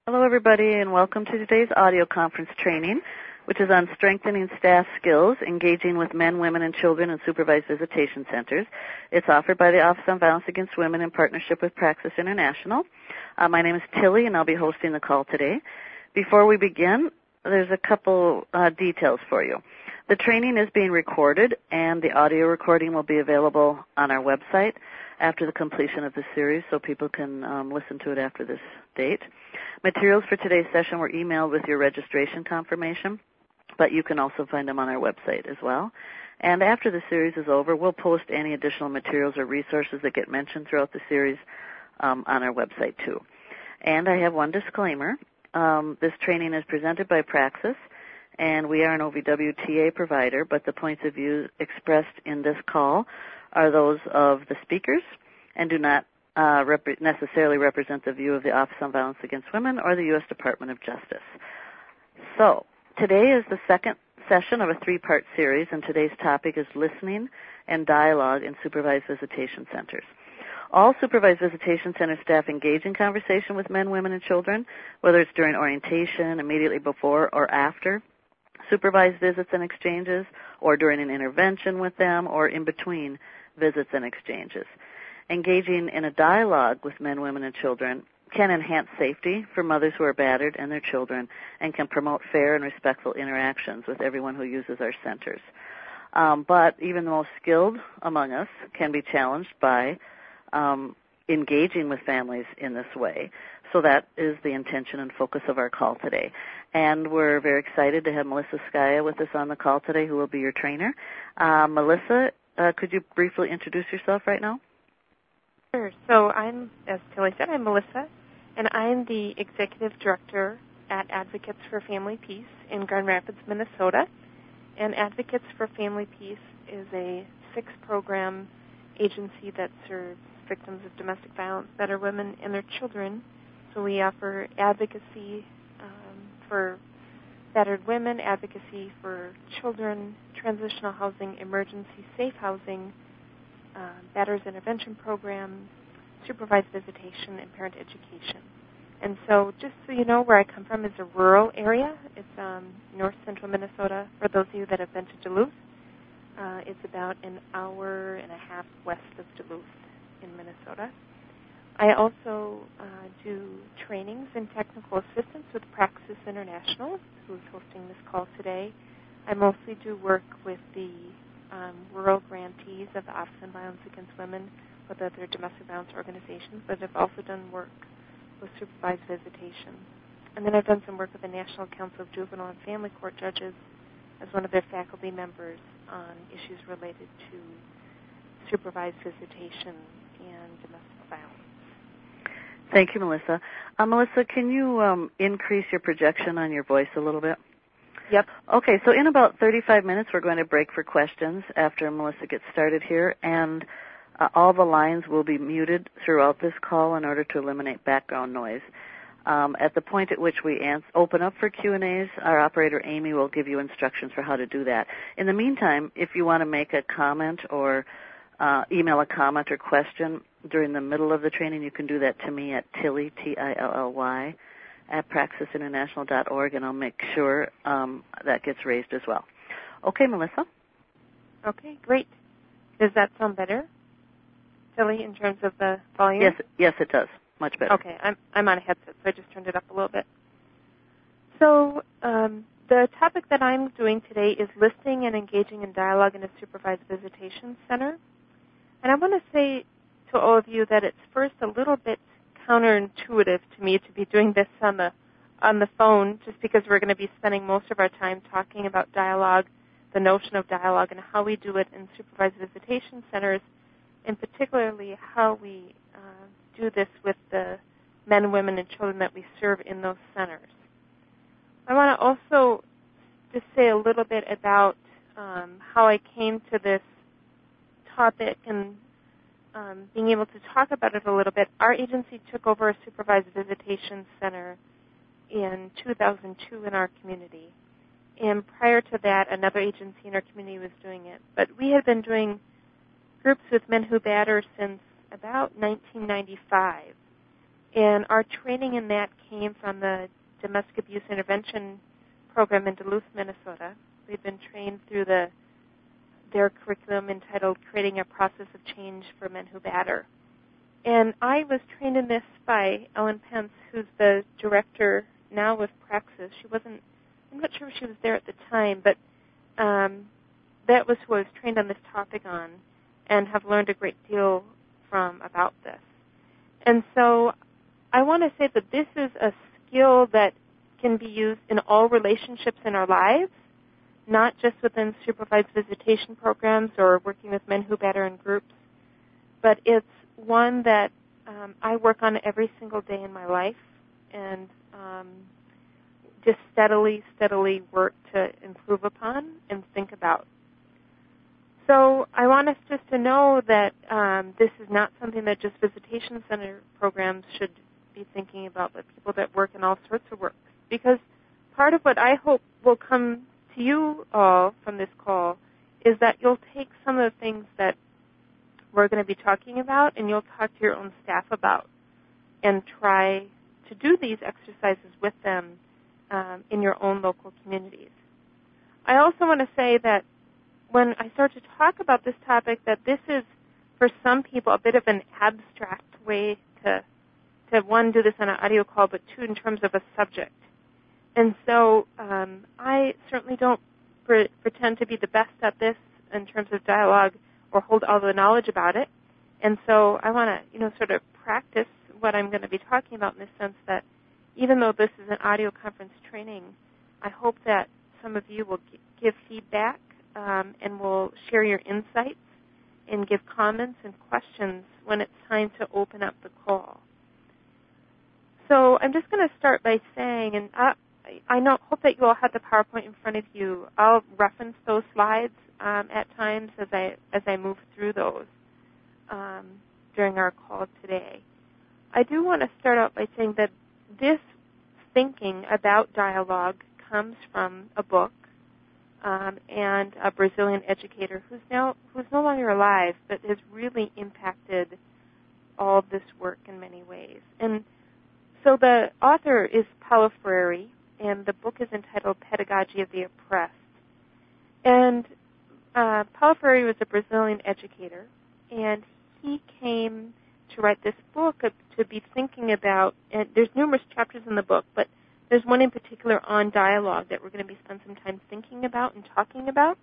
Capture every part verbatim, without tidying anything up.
Hello, everybody, and welcome to today's audio conference training, which is on strengthening staff skills, engaging with men, women, and children in supervised visitation centers. It's offered by the Office on Violence Against Women in partnership with Praxis International. Uh, my name is Tilly, and I'll be hosting the call today. Before we begin, there's a couple uh, details for you. The training is being recorded, and the audio recording will be available on our website after the completion of the series, so people can um, listen to it after this date. Materials for today's session were emailed with your registration confirmation, but you can also find them on our website as well. And after the series is over, we'll post any additional materials or resources that get mentioned throughout the series um, on our website too. And I have one disclaimer. Um, this training is presented by Praxis, and we are an O V W T A provider, but the points of view expressed in this call are those of the speakers and do not uh, rep- necessarily represent the view of the Office on Violence Against Women or the U S Department of Justice. So today is the second session of a three-part series, and today's topic is listening and dialogue in supervised visitation centers. All supervised visitation center staff engage in conversation with men, women, and children, whether it's during orientation, immediately before, or after supervised visits and exchanges, or during an intervention with them, or in between visits and exchanges. Engaging in a dialogue with men, women, and children can enhance safety for mothers who are battered and their children, and can promote fair and respectful interactions with everyone who uses our centers. Um, but even the most skilled among us can be challenged by um, engaging with families in this way. So that is the intention and focus of our call today. And we're very excited to have Melissa Skaya with us on the call today, who will be your trainer. Uh, Melissa, uh, could you briefly introduce yourself right now? Sure. So I'm, as Tilly said, I'm Melissa, and I'm the Executive Director at Advocates for Family Peace in Grand Rapids, Minnesota. And Advocates for Family Peace is a six-program agency that serves victims of domestic violence, battered women, and their children. So we offer advocacy um, for battered women, advocacy for children, transitional housing, emergency safe housing, uh, batterers intervention program, supervised visitation, and parent education. And so just so you know, where I come from is a rural area. It's um, north central Minnesota. For those of you that have been to Duluth, uh, it's about an hour and a half west of Duluth in Minnesota. I also uh, do trainings and technical assistance with Praxis International, who is hosting this call today. I mostly do work with the um, rural grantees of the Office on Violence Against Women, with other domestic violence organizations, but I've also done work with supervised visitation. And then I've done some work with the National Council of Juvenile and Family Court Judges as one of their faculty members on issues related to supervised visitation and domestic violence. Thank you, Melissa. Uh, Melissa, can you um, increase your projection on your voice a little bit? Yep. Okay, so in about thirty-five minutes, we're going to break for questions after Melissa gets started here, and uh, all the lines will be muted throughout this call in order to eliminate background noise. Um, at the point at which we ans- open up for Q and A's, our operator, Amy, will give you instructions for how to do that. In the meantime, if you want to make a comment or uh, email a comment or question during the middle of the training, you can do that to me at Tilly, T I L L Y, at praxis international dot org, and I'll make sure um, that gets raised as well. Okay, Melissa? Okay, great. Does that sound better, Tilly, in terms of the volume? Yes, yes, it does. Much better. Okay, I'm, I'm on a headset, so I just turned it up a little bit. So um, the topic that I'm doing today is listening and engaging in dialogue in a supervised visitation center. And I want to say to all of you that it's first a little bit counterintuitive to me to be doing this on the on the phone, just because we're going to be spending most of our time talking about dialogue, the notion of dialogue, and how we do it in supervised visitation centers, and particularly how we uh, do this with the men, women, and children that we serve in those centers. I want to also just say a little bit about um, how I came to this topic and um, being able to talk about it a little bit. Our agency took over a supervised visitation center in two thousand two in our community. And prior to that, another agency in our community was doing it. But we had been doing groups with men who batter since about nineteen ninety-five. And our training in that came from the Domestic Abuse Intervention Program in Duluth, Minnesota. We've been trained through the their curriculum entitled Creating a Process of Change for Men Who Batter. And I was trained in this by Ellen Pence, who's the director now with Praxis. She wasn't, I'm not sure if she was there at the time, but um, that was who I was trained on this topic on and have learned a great deal from about this. And so I want to say that this is a skill that can be used in all relationships in our lives, not just within supervised visitation programs or working with men who batter in groups, but it's one that um, I work on every single day in my life and um, just steadily, steadily work to improve upon and think about. So I want us just to know that um, this is not something that just visitation center programs should be thinking about, but people that work in all sorts of work. Because part of what I hope will come to you all from this call is that you'll take some of the things that we're going to be talking about and you'll talk to your own staff about and try to do these exercises with them um, in your own local communities. I also want to say that when I start to talk about this topic, that this is, for some people, a bit of an abstract way to, to one, do this on an audio call, but two, in terms of a subject. And so um, I certainly don't pre- pretend to be the best at this in terms of dialogue or hold all the knowledge about it. And so I want to, you know, sort of practice what I'm going to be talking about in the sense that even though this is an audio conference training, I hope that some of you will g- give feedback um, and will share your insights and give comments and questions when it's time to open up the call. So I'm just going to start by saying, and I, I know, hope that you all have the PowerPoint in front of you. I'll reference those slides um, at times as I as I move through those um, during our call today. I do want to start out by saying that this thinking about dialogue comes from a book um, and a Brazilian educator who's now who's no longer alive, but has really impacted all of this work in many ways. And so the author is Paulo Freire, and the book is entitled Pedagogy of the Oppressed. And uh, Paulo Freire was a Brazilian educator, and he came to write this book to be thinking about, and there's numerous chapters in the book, but there's one in particular on dialogue that we're going to be spend some time thinking about and talking about.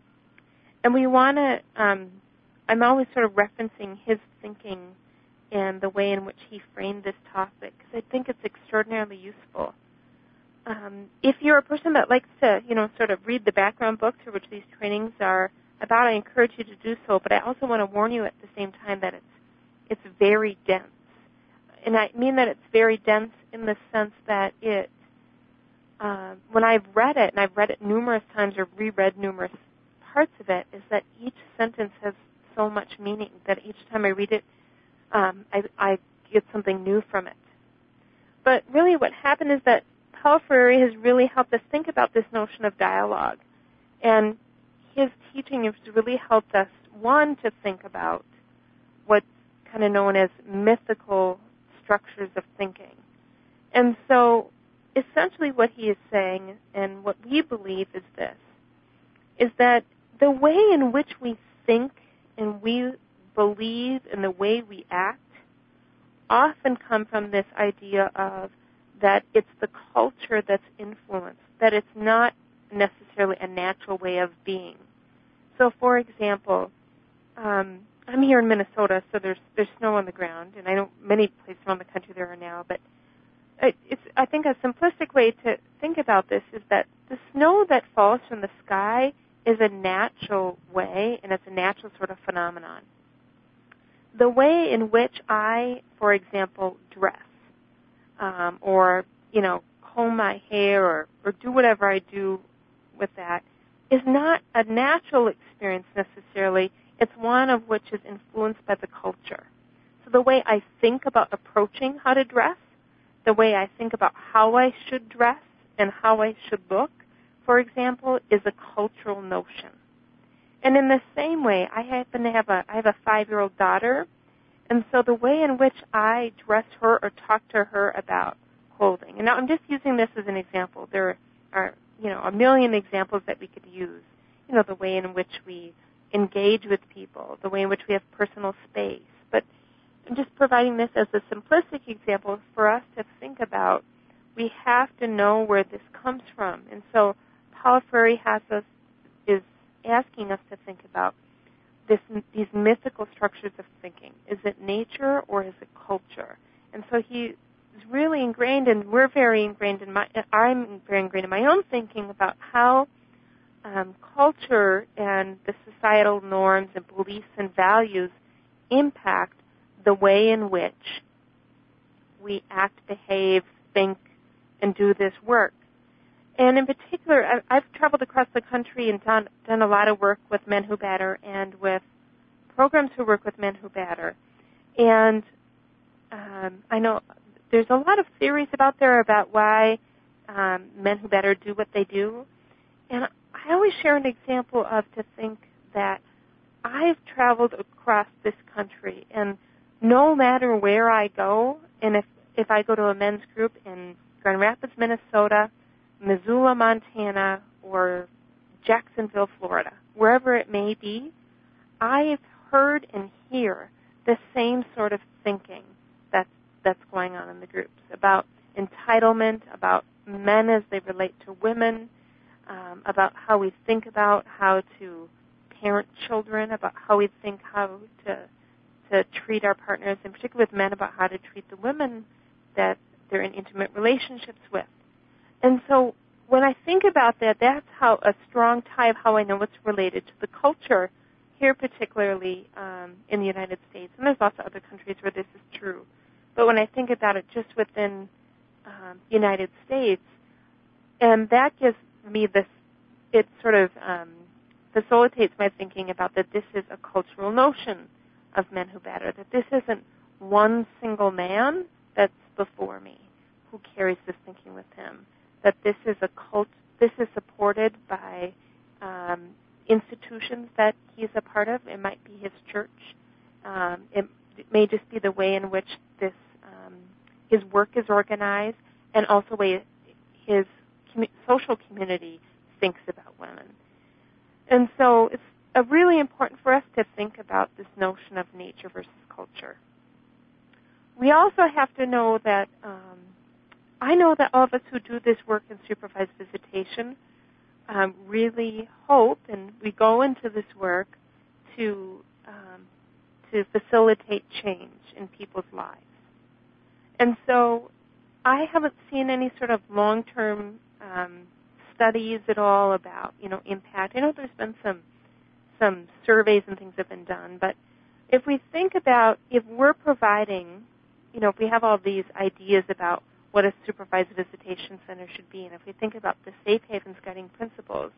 And we want to, um, I'm always sort of referencing his thinking and the way in which he framed this topic, because I think it's extraordinarily useful. Um, if you're a person that likes to, you know, sort of read the background books for which these trainings are about, I encourage you to do so, but I also want to warn you at the same time that it's it's very dense. And I mean that it's very dense in the sense that it, uh, when I've read it, and I've read it numerous times or reread numerous parts of it, is that each sentence has so much meaning that each time I read it, um, I, I get something new from it. But really what happened is that Paulo Freire has really helped us think about this notion of dialogue. And his teaching has really helped us, one, to think about what's kind of known as mythical structures of thinking. And so essentially what he is saying, and what we believe is this, is that the way in which we think and we believe and the way we act often come from this idea of that it's the culture that's influenced, that it's not necessarily a natural way of being. So, for example, um, I'm here in Minnesota, so there's there's snow on the ground, and I know many places around the country there are now, but it, it's I think a simplistic way to think about this is that the snow that falls from the sky is a natural way, and it's a natural sort of phenomenon. The way in which I, for example, dress, um, or, you know, comb my hair or, or do whatever I do with that is not a natural experience necessarily. It's one of which is influenced by the culture. So the way I think about approaching how to dress, the way I think about how I should dress and how I should look, for example, is a cultural notion. And in the same way, I happen to have a I have a five-year-old daughter, And so the way in which I dress her or talk to her about clothing, and now I'm just using this as an example. There are, you know, a million examples that we could use. You know, the way in which we engage with people, the way in which we have personal space. But I'm just providing this as a simplistic example for us to think about. We have to know where this comes from. And so Paulo Freire has us, is asking us to think about this, these mythical structures of thinking. Is it nature or is it culture? And so he is really ingrained, and we're very ingrained in my, I'm very ingrained in my own thinking about how um, culture and the societal norms and beliefs and values impact the way in which we act, behave, think, and do this work. And in particular, I've traveled across the country and done, done a lot of work with men who batter and with programs who work with men who batter. And um, I know there's a lot of theories out there about why um, men who batter do what they do. And I always share an example of to think that I've traveled across this country, and no matter where I go, and if, if I go to a men's group in Grand Rapids, Minnesota, Missoula, Montana, or Jacksonville, Florida, wherever it may be, I've heard and hear the same sort of thinking that's, that's going on in the groups about entitlement, about men as they relate to women, um, about how we think about how to parent children, about how we think how to to treat our partners, in particular with men, about how to treat the women that they're in intimate relationships with. And so when I think about that, that's how a strong tie of how I know it's related to the culture here, particularly um, in the United States. And there's lots of other countries where this is true. But when I think about it just within um, the United States, and that gives me this, it sort of um, facilitates my thinking about that this is a cultural notion of men who batter, that this isn't one single man that's before me who carries this thinking with him, that this is a cult, this is supported by um, institutions that he's a part of. It might be his church. Um, it, it may just be the way in which this um, his work is organized, and also the way his commu- social community thinks about women. And so it's uh, really important for us to think about this notion of nature versus culture. We also have to know that, um, I know that all of us who do this work in supervised visitation um, really hope, and we go into this work to um, to facilitate change in people's lives. And so I haven't seen any sort of long-term um, studies at all about, you know, impact. I know there's been some some surveys and things have been done, but if we think about if we're providing, you know, if we have all these ideas about what a supervised visitation center should be, and if we think about the Safe Havens guiding principles,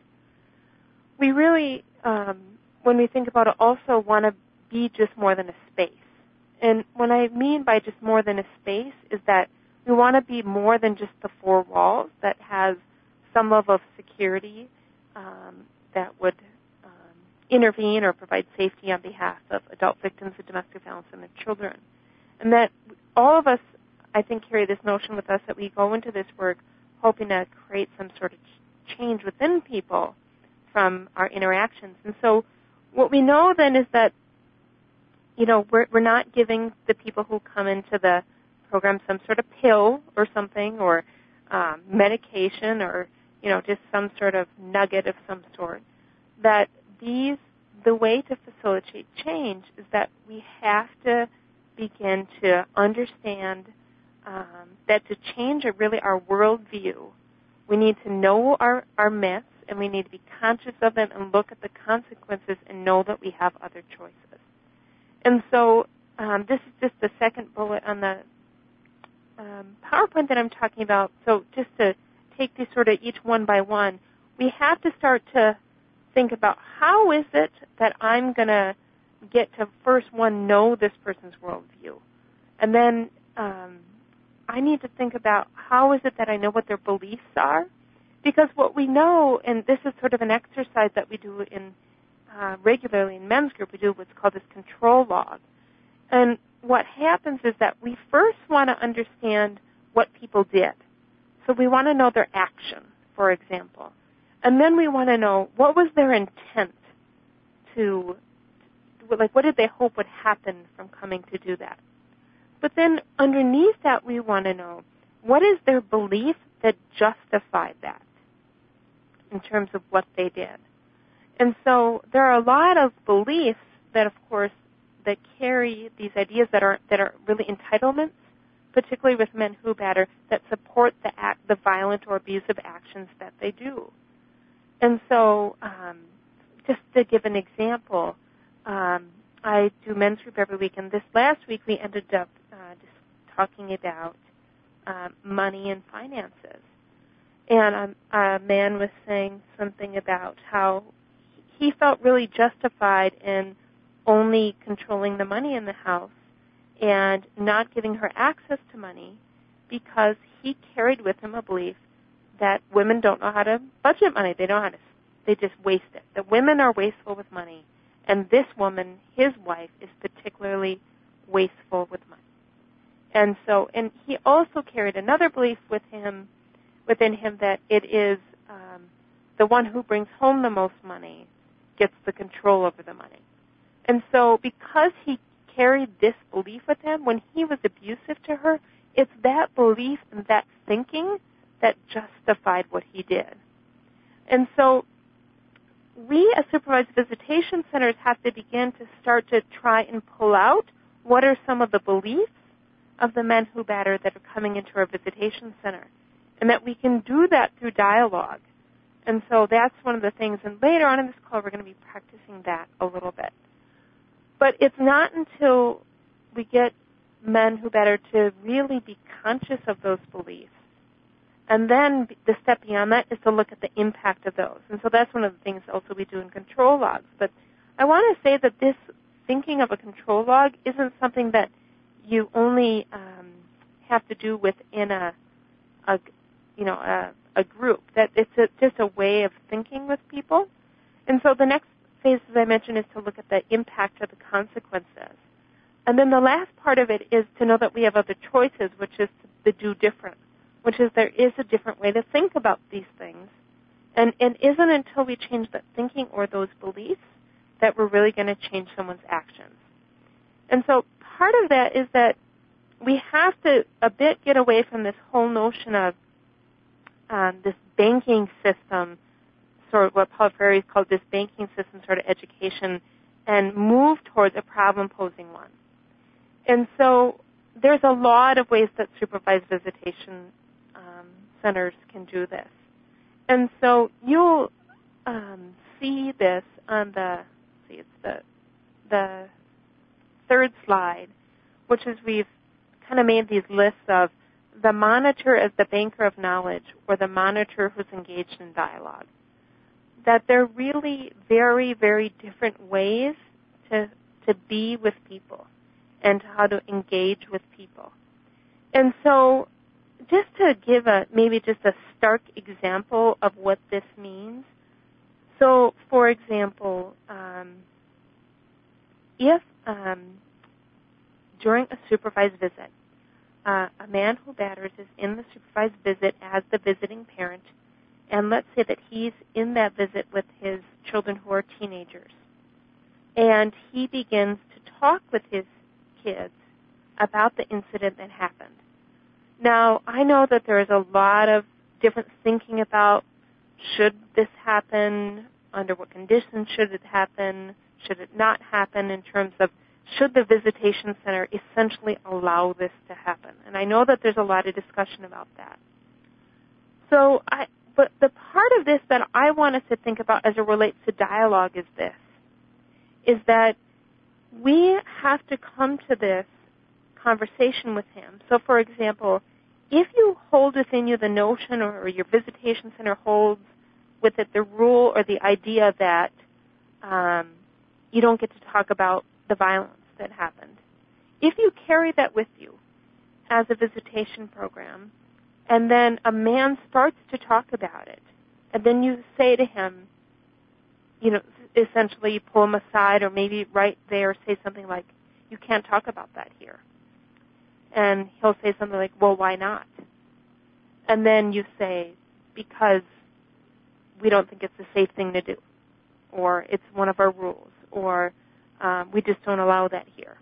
we really, um, when we think about it, also want to be just more than a space. And what I mean by just more than a space is that we want to be more than just the four walls that has some level of security um, that would um, intervene or provide safety on behalf of adult victims of domestic violence and their children. And that all of us, I think, carry this notion with us that we go into this work hoping to create some sort of change within people from our interactions. And so what we know then is that, you know, we're, we're not giving the people who come into the program some sort of pill or something, or um, medication, or, you know, just some sort of nugget of some sort. That these, the way to facilitate change is that we have to begin to understand um, that to change really our worldview, we need to know our, our myths, and we need to be conscious of them and look at the consequences and know that we have other choices. And so um, this is just the second bullet on the um, PowerPoint that I'm talking about. So just to take these sort of each one by one, we have to start to think about how is it that I'm going to get to, first one, know this person's worldview. And then um, I need to think about how is it that I know what their beliefs are. Because what we know, and this is sort of an exercise that we do in uh, regularly in men's group, we do what's called this control log. And what happens is that we first want to understand what people did. So we want to know their action, for example. And then we want to know what was their intent to, like, what did they hope would happen from coming to do that? But then underneath that, we want to know what is their belief that justified that in terms of what they did. And so there are a lot of beliefs that, of course, that carry these ideas that are that are really entitlements, particularly with men who batter, that support the act, the violent or abusive actions that they do. And so, um, just to give an example, um, I do men's group every week, and this last week we ended up uh, just talking about uh, money and finances. And um, a man was saying something about how he felt really justified in only controlling the money in the house and not giving her access to money because he carried with him a belief that women don't know how to budget money. They don't know how to, they just waste it. That women are wasteful with money, and this woman, his wife, is particularly wasteful with money. And so, and he also carried another belief with him, within him, that it is um, the one who brings home the most money gets the control over the money. And so because he carried this belief with him, when he was abusive to her, it's that belief and that thinking that justified what he did. And so we as supervised visitation centers have to begin to start to try and pull out what are some of the beliefs of the men who batter that are coming into our visitation center, and that we can do that through dialogue. And so that's one of the things, and later on in this call we're going to be practicing that a little bit. But it's not until we get men who batter to really be conscious of those beliefs. And then the step beyond that is to look at the impact of those. And so that's one of the things also we do in control logs. But I want to say that this thinking of a control log isn't something that you only um, have to do within a, a you know, a, a group. That it's a, just a way of thinking with people. And so the next phase, as I mentioned, is to look at the impact of the consequences. And then the last part of it is to know that we have other choices, which is to do different, which is there is a different way to think about these things. And it isn't until we change that thinking or those beliefs that we're really going to change someone's actions. And so part of that is that we have to a bit get away from this whole notion of um, this banking system, sort of what Paul Freire called this banking system sort of education, and move towards a problem-posing one. And so there's a lot of ways that supervised visitation um, centers can do this. And so you'll um, see this on the, see, it's the, the third slide, which is we've kind of made these lists of the monitor as the banker of knowledge or the monitor who's engaged in dialogue. That they're really very, very different ways to to be with people and how to engage with people. And so just to give a maybe just a stark example of what this means. So, for example, um, if um, during a supervised visit, uh, a man who batters is in the supervised visit as the visiting parent, and let's say that he's in that visit with his children who are teenagers, and he begins to talk with his kids about the incident that happened. Now, I know that there is a lot of different thinking about should this happen, under what conditions should it happen, should it not happen, in terms of should the visitation center essentially allow this to happen. And I know that there's a lot of discussion about that. So I... But the part of this that I want us to think about as it relates to dialogue is this, is that we have to come to this conversation with him. So, for example, if you hold within you the notion, or your visitation center holds with it the rule or the idea that um, you don't get to talk about the violence that happened, if you carry that with you as a visitation program, and then a man starts to talk about it, and then you say to him, you know, essentially you pull him aside, or maybe right there say something like, you can't talk about that here. And he'll say something like, well, why not? And then you say, because we don't think it's a safe thing to do, or it's one of our rules, or um, we just don't allow that here.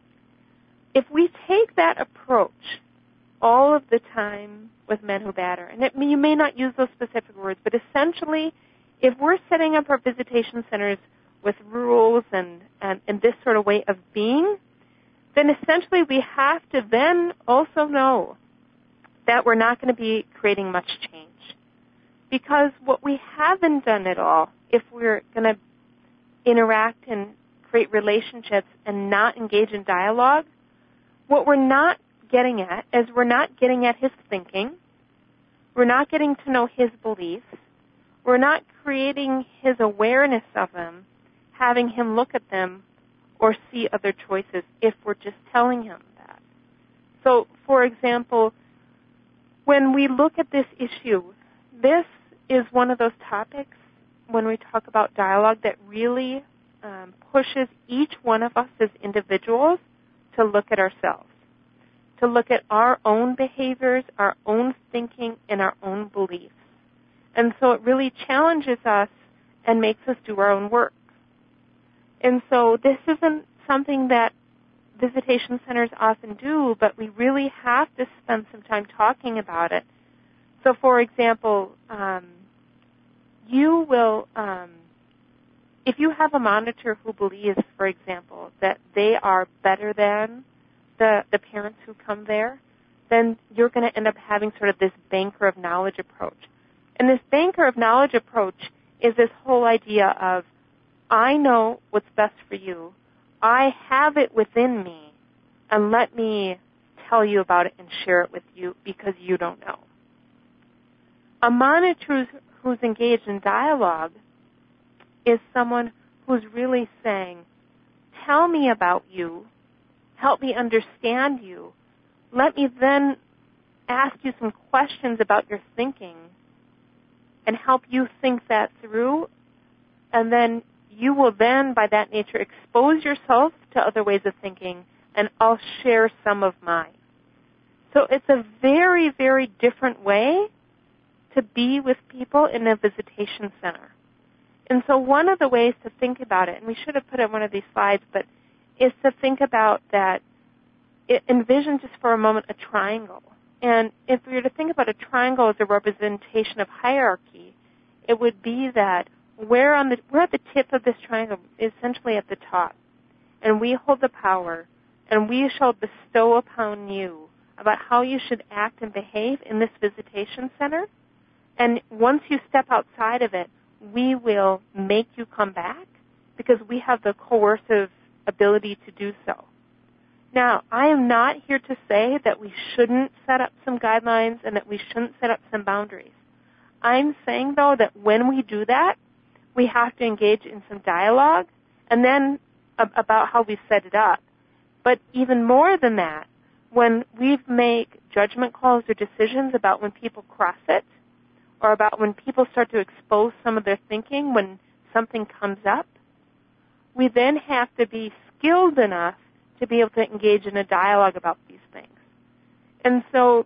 If we take that approach all of the time with men who batter, and it, you may not use those specific words, but essentially, if we're setting up our visitation centers with rules and, and, and this sort of way of being, then essentially we have to then also know that we're not going to be creating much change. Because what we haven't done at all, if we're going to interact and create relationships and not engage in dialogue, what we're not getting at is we're not getting at his thinking, we're not getting to know his beliefs, we're not creating his awareness of them, having him look at them or see other choices if we're just telling him that. So, for example, when we look at this issue, this is one of those topics when we talk about dialogue that really um, pushes each one of us as individuals to look at ourselves, to look at our own behaviors, our own thinking, and our own beliefs. And so it really challenges us and makes us do our own work. And so this isn't something that visitation centers often do, but we really have to spend some time talking about it. So, for example, um, you will, um, if you have a monitor who believes, for example, that they are better than the, the parents who come there, then you're going to end up having sort of this banker of knowledge approach. And this banker of knowledge approach is this whole idea of, I know what's best for you. I have it within me, and let me tell you about it and share it with you because you don't know. A monitor who's engaged in dialogue is someone who's really saying, tell me about you, help me understand you, let me then ask you some questions about your thinking and help you think that through, and then you will then, by that nature, expose yourself to other ways of thinking, and I'll share some of mine. So it's a very, very different way to be with people in a visitation center. And so one of the ways to think about it, and we should have put it on one of these slides, but is to think about that, it, envision just for a moment a triangle. And if we were to think about a triangle as a representation of hierarchy, it would be that we're, on the, we're at the tip of this triangle, essentially at the top, and we hold the power, and we shall bestow upon you about how you should act and behave in this visitation center. And once you step outside of it, we will make you come back because we have the coercive ability to do so. Now, I am not here to say that we shouldn't set up some guidelines and that we shouldn't set up some boundaries. I'm saying, though, that when we do that, we have to engage in some dialogue and then about how we set it up. But even more than that, when we make judgment calls or decisions about when people cross it, or about when people start to expose some of their thinking when something comes up, we then have to be skilled enough to be able to engage in a dialogue about these things. And so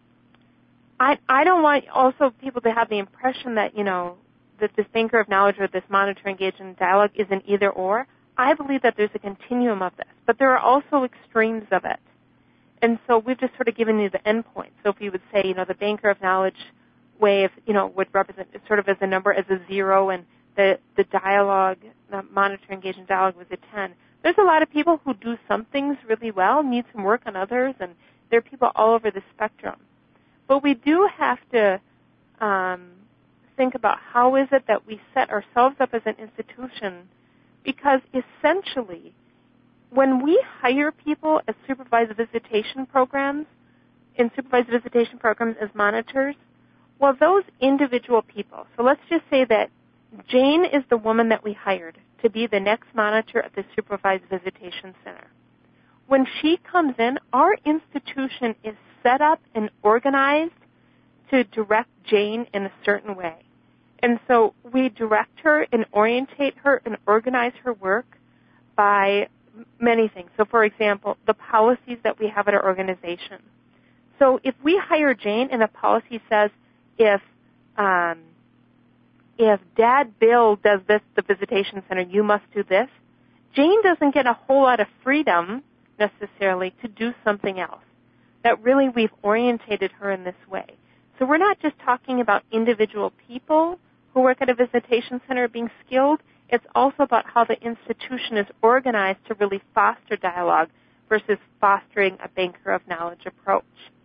I, I don't want also people to have the impression that, you know, that this banker of knowledge or this monitor engaged in dialogue is an either or. I believe that there's a continuum of this, but there are also extremes of it. And so we've just sort of given you the end point. So if you would say, you know, the banker of knowledge way of, you know, would represent sort of as a number, as a zero, and the, the dialogue, the monitor engaged in dialogue was a ten. There's a lot of people who do some things really well, need some work on others, and there are people all over the spectrum. But we do have to um, think about how is it that we set ourselves up as an institution, because essentially when we hire people as supervised visitation programs, in supervised visitation programs as monitors, well, those individual people, so let's just say that Jane is the woman that we hired to be the next monitor at the supervised visitation center. When she comes in, our institution is set up and organized to direct Jane in a certain way. And so we direct her and orientate her and organize her work by many things. So, for example, the policies that we have at our organization. So if we hire Jane and a policy says if um, if Dad Bill does this at the visitation center, you must do this, Jane doesn't get a whole lot of freedom necessarily to do something else. That really we've orientated her in this way. So we're not just talking about individual people who work at a visitation center being skilled. It's also about how the institution is organized to really foster dialogue versus fostering a banker of knowledge approach.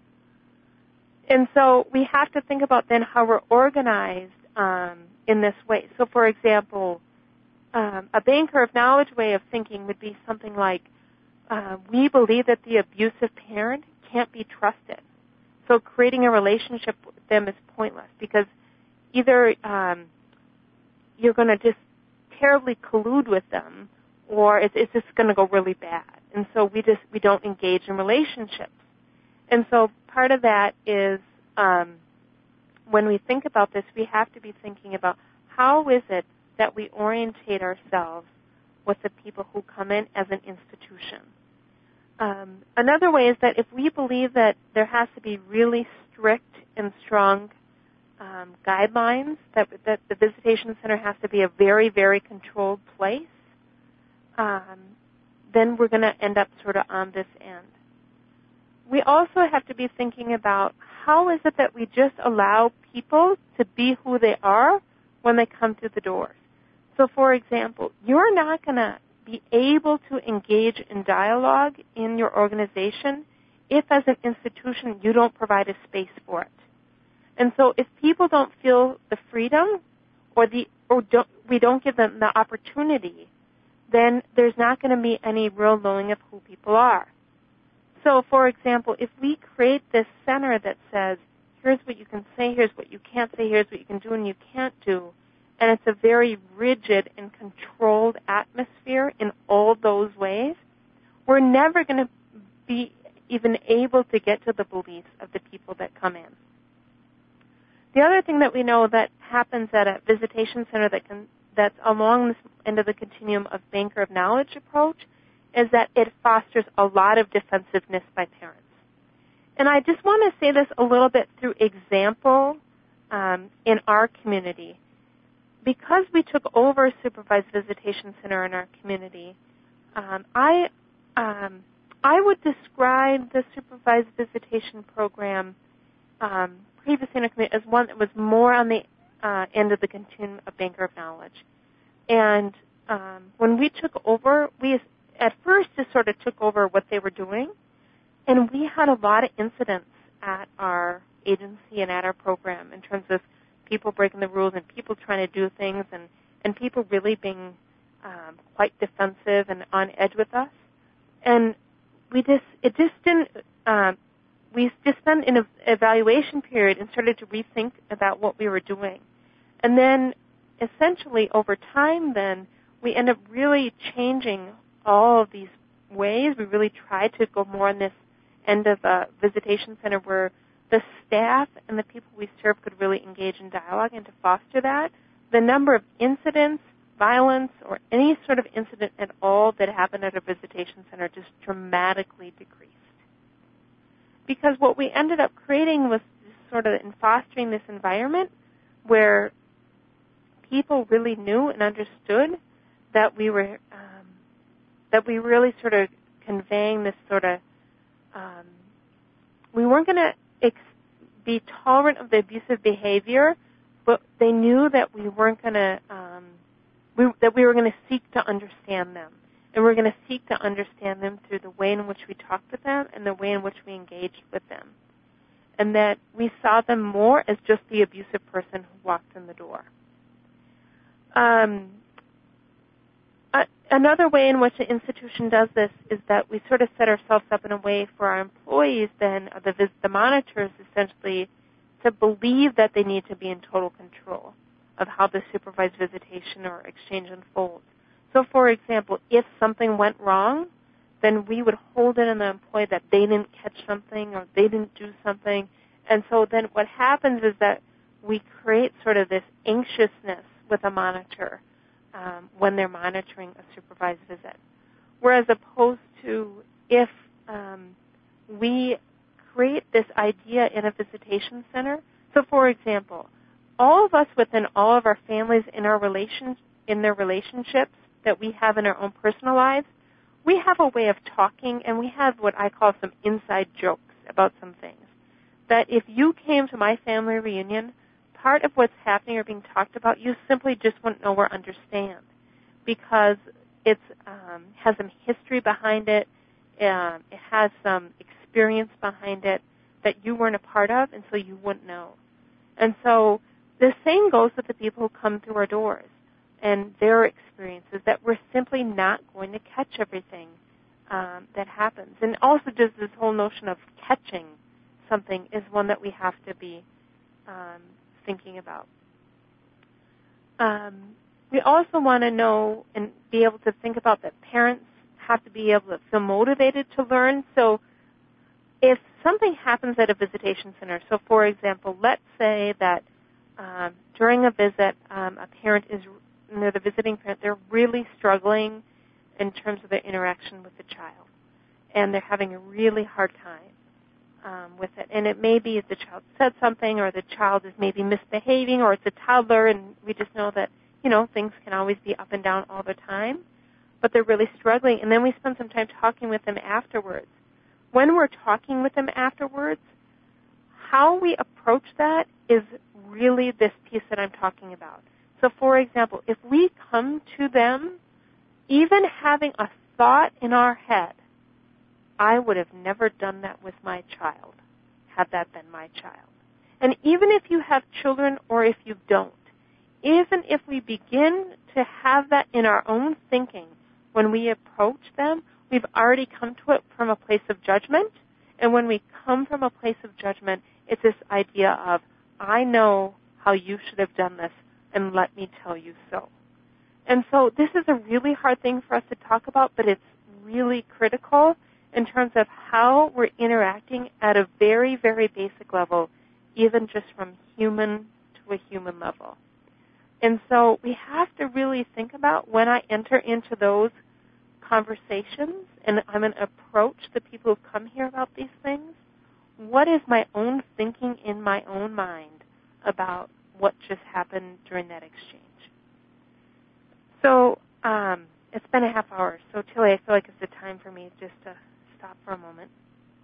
And so we have to think about then how we're organized um, in this way. So, for example, um, a banker of knowledge way of thinking would be something like, uh, we believe that the abusive parent can't be trusted. So creating a relationship with them is pointless because either um, you're going to just terribly collude with them or it's, it's just going to go really bad. And so we just we don't engage in relationships. And so part of that is um, when we think about this, we have to be thinking about how is it that we orientate ourselves with the people who come in as an institution. Um, another way is that if we believe that there has to be really strict and strong um, guidelines, that, that the visitation center has to be a very, very controlled place, um, then we're going to end up sort of on this end. We also have to be thinking about how is it that we just allow people to be who they are when they come through the doors. So, for example, you're not going to be able to engage in dialogue in your organization if, as an institution, you don't provide a space for it. And so if people don't feel the freedom or the or don't, we don't give them the opportunity, then there's not going to be any real knowing of who people are. So, for example, if we create this center that says, here's what you can say, here's what you can't say, here's what you can do and you can't do, and it's a very rigid and controlled atmosphere in all those ways, we're never going to be even able to get to the beliefs of the people that come in. The other thing that we know that happens at a visitation center that can, that's along this end of the continuum of banker of knowledge approach is that it fosters a lot of defensiveness by parents. And I just want to say this a little bit through example um, in our community. Because we took over a supervised visitation center in our community, um, I um, I would describe the supervised visitation program um, previously in our community as one that was more on the uh, end of the continuum of banker of knowledge. And um, when we took over, we at first just sort of took over what they were doing, and we had a lot of incidents at our agency and at our program in terms of people breaking the rules and people trying to do things and, and people really being um, quite defensive and on edge with us. And we just, it just didn't, um, we just spent an evaluation period and started to rethink about what we were doing. And then essentially over time then, we ended up really changing all of these ways. We really tried to go more on this end of a visitation center where the staff and the people we serve could really engage in dialogue, and to foster that, the number of incidents, violence, or any sort of incident at all that happened at a visitation center just dramatically decreased. Because what we ended up creating was sort of in fostering this environment where people really knew and understood that we were, um, that we really sort of conveying this sort of, um, we weren't going to ex- be tolerant of the abusive behavior, but they knew that we weren't going to, um, we, that we were going to seek to understand them. And we're going to seek to understand them through the way in which we talked with them and the way in which we engaged with them. And that we saw them more as just the abusive person who walked in the door. Um, uh, another way in which the institution does this is that we sort of set ourselves up in a way for our employees then, uh, the, the monitors essentially, to believe that they need to be in total control of how the supervised visitation or exchange unfolds. So, for example, if something went wrong, then we would hold it on the employee that they didn't catch something or they didn't do something. And so then what happens is that we create sort of this anxiousness with a monitor um, when they're monitoring a supervised visit. Whereas opposed to if um, we create this idea in a visitation center. So, for example, all of us within all of our families in our relations, in their relationships that we have in our own personal lives, we have a way of talking, and we have what I call some inside jokes about some things. That if you came to my family reunion, part of what's happening or being talked about, you simply just wouldn't know or understand, because it um, has some history behind it. Um, it has some experience behind it that you weren't a part of, and so you wouldn't know. And so the same goes with the people who come through our doors and their experiences, that we're simply not going to catch everything um, that happens. And also just this whole notion of catching something is one that we have to be um, thinking about. Um, we also want to know and be able to think about that parents have to be able to feel motivated to learn. So if something happens at a visitation center, so for example, let's say that um, during a visit, um, a parent is, you know, the visiting parent, they're really struggling in terms of their interaction with the child, and they're having a really hard time um, with it. And it may be the child said something, or the child is maybe misbehaving, or it's a toddler, and we just know that, you know, things can always be up and down all the time, but they're really struggling. And then we spend some time talking with them afterwards. When we're talking with them afterwards, how we approach that is really this piece that I'm talking about. So, for example, if we come to them, even having a thought in our head, I would have never done that with my child, had that been my child. And even if you have children or if you don't, even if we begin to have that in our own thinking when we approach them, we've already come to it from a place of judgment. And when we come from a place of judgment, it's this idea of, I know how you should have done this, and let me tell you so. And so this is a really hard thing for us to talk about, but it's really critical in terms of how we're interacting at a very, very basic level, even just from human to a human level. And so we have to really think about, when I enter into those conversations and I'm going to approach the people who've come here about these things, what is my own thinking in my own mind about what just happened during that exchange? So um, it's been a half hour, so Tilly, I feel like it's the time for me just to stop for a moment.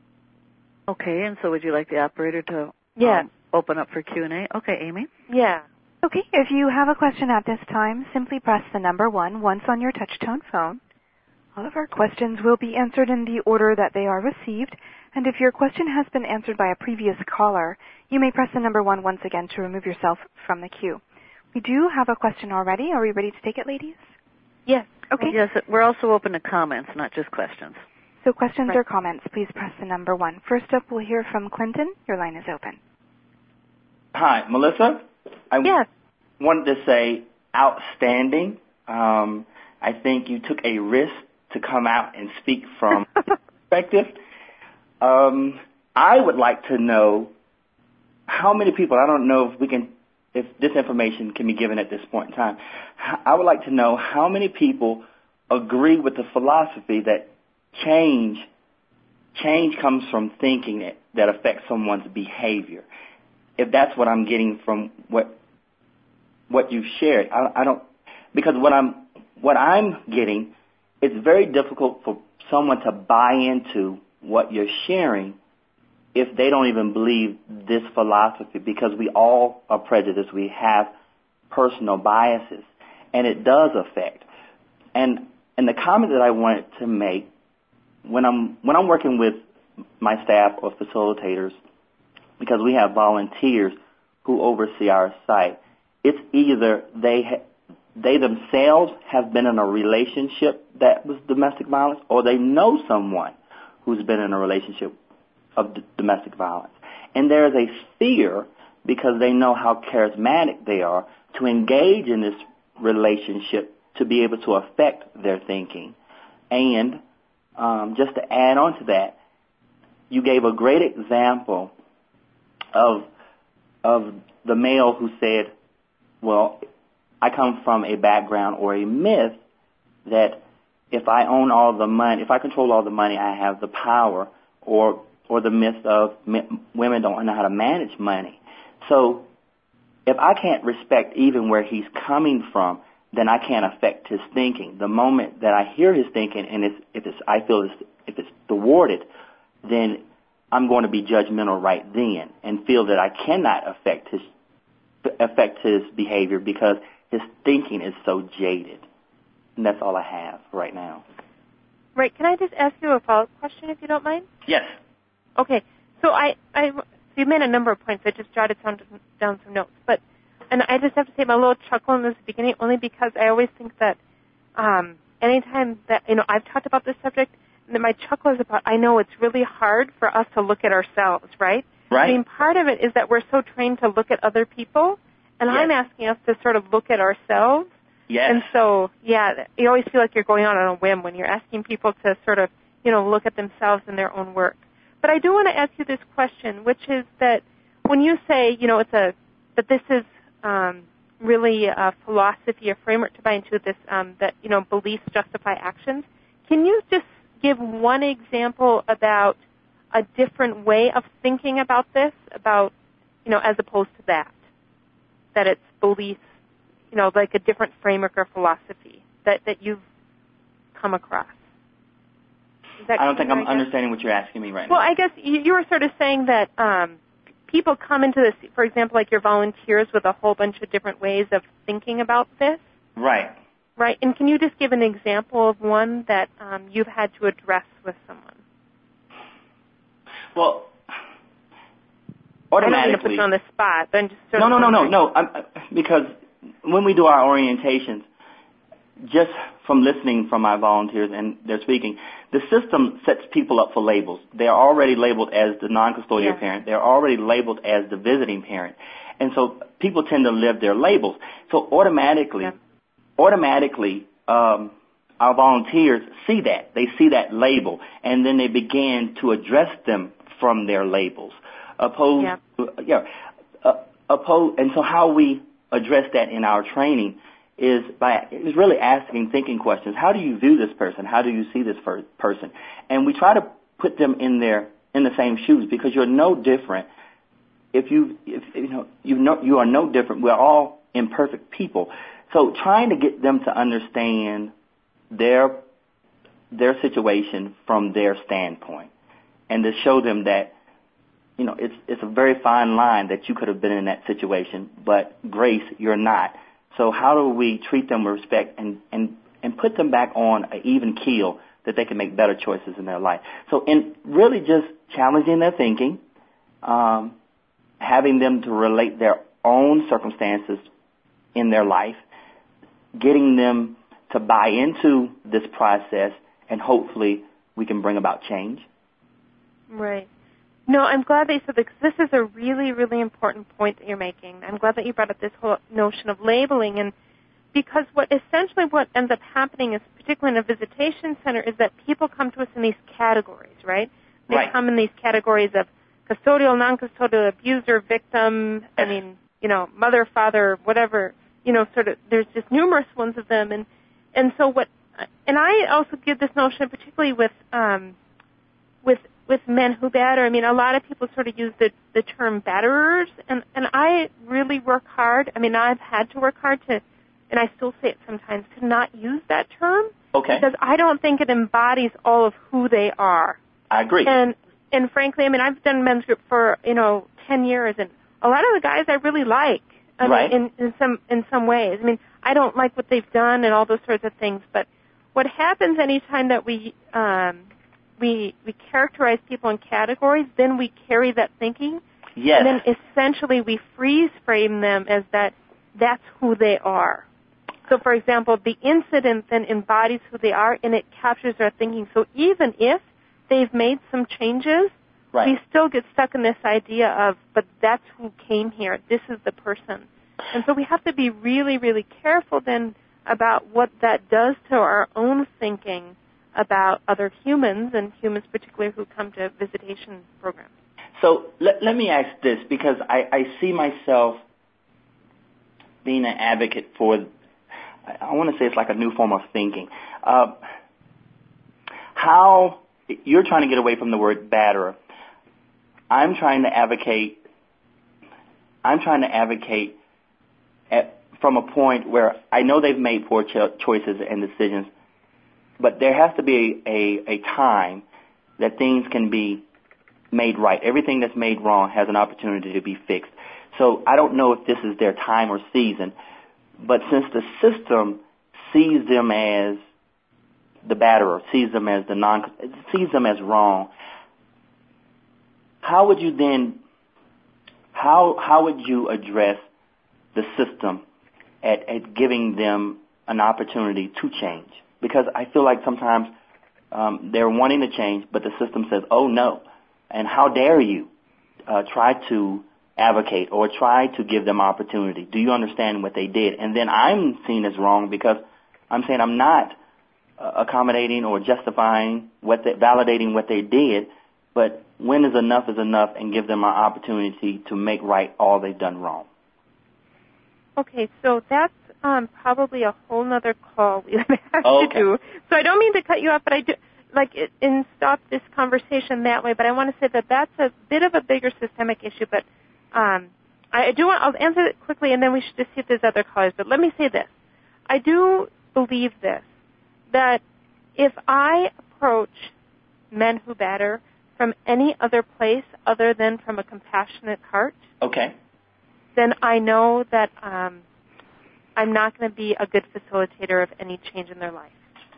Okay, and so would you like the operator to yeah. um, open up for Q and A? Okay, Amy? Yeah. Okay, if you have a question at this time, simply press the number one once on your touch-tone phone. All of our questions will be answered in the order that they are received, and if your question has been answered by a previous caller, you may press the number one once again to remove yourself from the queue. We do have a question already. Are we ready to take it, ladies? Yes. Okay. Yes, we're also open to comments, not just questions. So questions right. or comments, please press the number one. First up, we'll hear from Clinton. Your line is open. Hi, Melissa. I yes. wanted to say outstanding. Um, I think you took a risk to come out and speak from perspective. Um, I would like to know how many people, I don't know if we can, if this information can be given at this point in time. I would like to know how many people agree with the philosophy that change, change comes from thinking that, that affects someone's behavior. If that's what I'm getting from what what you've shared, I, I don't, because what I'm what I'm getting, it's very difficult for someone to buy into what you're sharing if they don't even believe this philosophy, because we all are prejudiced. We have personal biases, and it does affect. And and the comment that I wanted to make, when I'm when I'm working with my staff or facilitators, because we have volunteers who oversee our site, it's either they ha- they themselves have been in a relationship that was domestic violence, or they know someone who's been in a relationship of d- domestic violence. And there is a fear, because they know how charismatic they are, to engage in this relationship to be able to affect their thinking. And um, just to add on to that, you gave a great example of of the male who said, well, I come from a background or a myth that if I own all the money, if I control all the money, I have the power, or or the myth of women don't know how to manage money. So if I can't respect even where he's coming from, then I can't affect his thinking. The moment that I hear his thinking, and it's, if it's, I feel it's, if it's thwarted, then I'm going to be judgmental right then and feel that I cannot affect his affect his behavior because his thinking is so jaded. And that's all I have right now. Right. Can I just ask you a follow-up question, if you don't mind? Yes. Okay. So I, I so you made a number of points. I just jotted down, down some notes. But and I just have to say my little chuckle in this beginning only because I always think that um, anytime that, you know, I've talked about this subject, and my chuckle is about, I know it's really hard for us to look at ourselves, right? Right. I mean, part of it is that we're so trained to look at other people, and Yes. I'm asking us to sort of look at ourselves. Yes. And so, yeah, you always feel like you're going out on a whim when you're asking people to sort of, you know, look at themselves and their own work. But I do want to ask you this question, which is that when you say, you know, it's a, that this is um, really a philosophy, a framework to buy into this, um, that, you know, beliefs justify actions, can you just give one example about a different way of thinking about this, about, you know, as opposed to that, that it's beliefs, you know, like a different framework or philosophy that, that you've come across? Is that I don't think I'm I guess? understanding what you're asking me right Well, now. I guess you, you were sort of saying that um, people come into this, for example, like your volunteers with a whole bunch of different ways of thinking about this. Right. Right. And can you just give an example of one that um, you've had to address with someone? Well, I don't mean to automatically. put you on the spot, but I'm just sort No, of no, no, no, wondering. no. I'm, because when we do our orientations, just from listening from my volunteers and they're speaking, the system sets people up for labels. They're already labeled as the non-custodial Yeah. parent. They're already labeled as the visiting parent. And so people tend to live their labels. So automatically, Yeah. automatically, um, our volunteers see that. They see that label, and then they begin to address them from their labels. Opposed, Yeah. to, yeah, uh, opposed, and so how we address that in our training is by is really asking thinking questions. How do you view this person? How do you see this per- person? And we try to put them in their in the same shoes because you're no different. If you if you know you know you are no different. We're all imperfect people. So trying to get them to understand their their situation from their standpoint, and to show them that, you know, it's it's a very fine line that you could have been in that situation, but Grace, you're not. So how do we treat them with respect and and and put them back on an even keel that they can make better choices in their life? So in really just challenging their thinking, um, having them to relate their own circumstances in their life, getting them to buy into this process, and hopefully we can bring about change. Right. No, I'm glad that you said that because this is a really, really important point that you're making. I'm glad that you brought up this whole notion of labeling, and because what essentially what ends up happening is, particularly in a visitation center, is that people come to us in these categories, right? They Right. come in these categories of custodial, non-custodial, abuser, victim, I mean, you know, mother, father, whatever, you know, sort of, there's just numerous ones of them, and and so what, and I also give this notion, particularly with, um, with, with men who batter. I mean, a lot of people sort of use the, the term batterers, and, and I really work hard. I mean, I've had to work hard to, and I still say it sometimes, to not use that term. Okay. Because I don't think it embodies all of who they are. I agree. And, and frankly, I mean, I've done men's group for, you know, ten years, and a lot of the guys I really like. I Right. mean, in, in some, in some ways. I mean, I don't like what they've done and all those sorts of things, but what happens anytime that we, um, we we characterize people in categories, then we carry that thinking, Yes. and then essentially we freeze frame them as that that's who they are. So, for example, the incident then embodies who they are, and it captures their thinking. So even if they've made some changes, Right. we still get stuck in this idea of, but that's who came here. This is the person. And so we have to be really, really careful then about what that does to our own thinking about other humans, and humans particularly who come to visitation programs. So let, let me ask this, because I, I see myself being an advocate for, I, I want to say it's like a new form of thinking. Uh, how you're trying to get away from the word batterer. I'm trying to advocate. I'm trying to advocate at, from a point where I know they've made poor cho- choices and decisions, but there has to be a, a time that things can be made right. Everything that's made wrong has an opportunity to be fixed. So I don't know if this is their time or season, but since the system sees them as the batterer, sees them as the non, sees them as wrong, how would you then, how how would you address the system at, at giving them an opportunity to change? Because I feel like sometimes um, they're wanting to change, but the system says, oh, no, and how dare you uh, try to advocate or try to give them opportunity? Do you understand what they did? And then I'm seen as wrong because I'm saying I'm not uh, accommodating or justifying what they, validating what they did, but when is enough is enough, and give them an opportunity to make right all they've done wrong. Okay, so that's um, probably a whole nother call we would have okay. to do. So I don't mean to cut you off, but I do like it, and stop this conversation that way. But I want to say that that's a bit of a bigger systemic issue. But um, I do want I'll answer it quickly, and then we should just see if there's other callers. But let me say this: I do believe this, that if I approach men who batter from any other place other than from a compassionate heart, okay, then I know that um, I'm not going to be a good facilitator of any change in their life.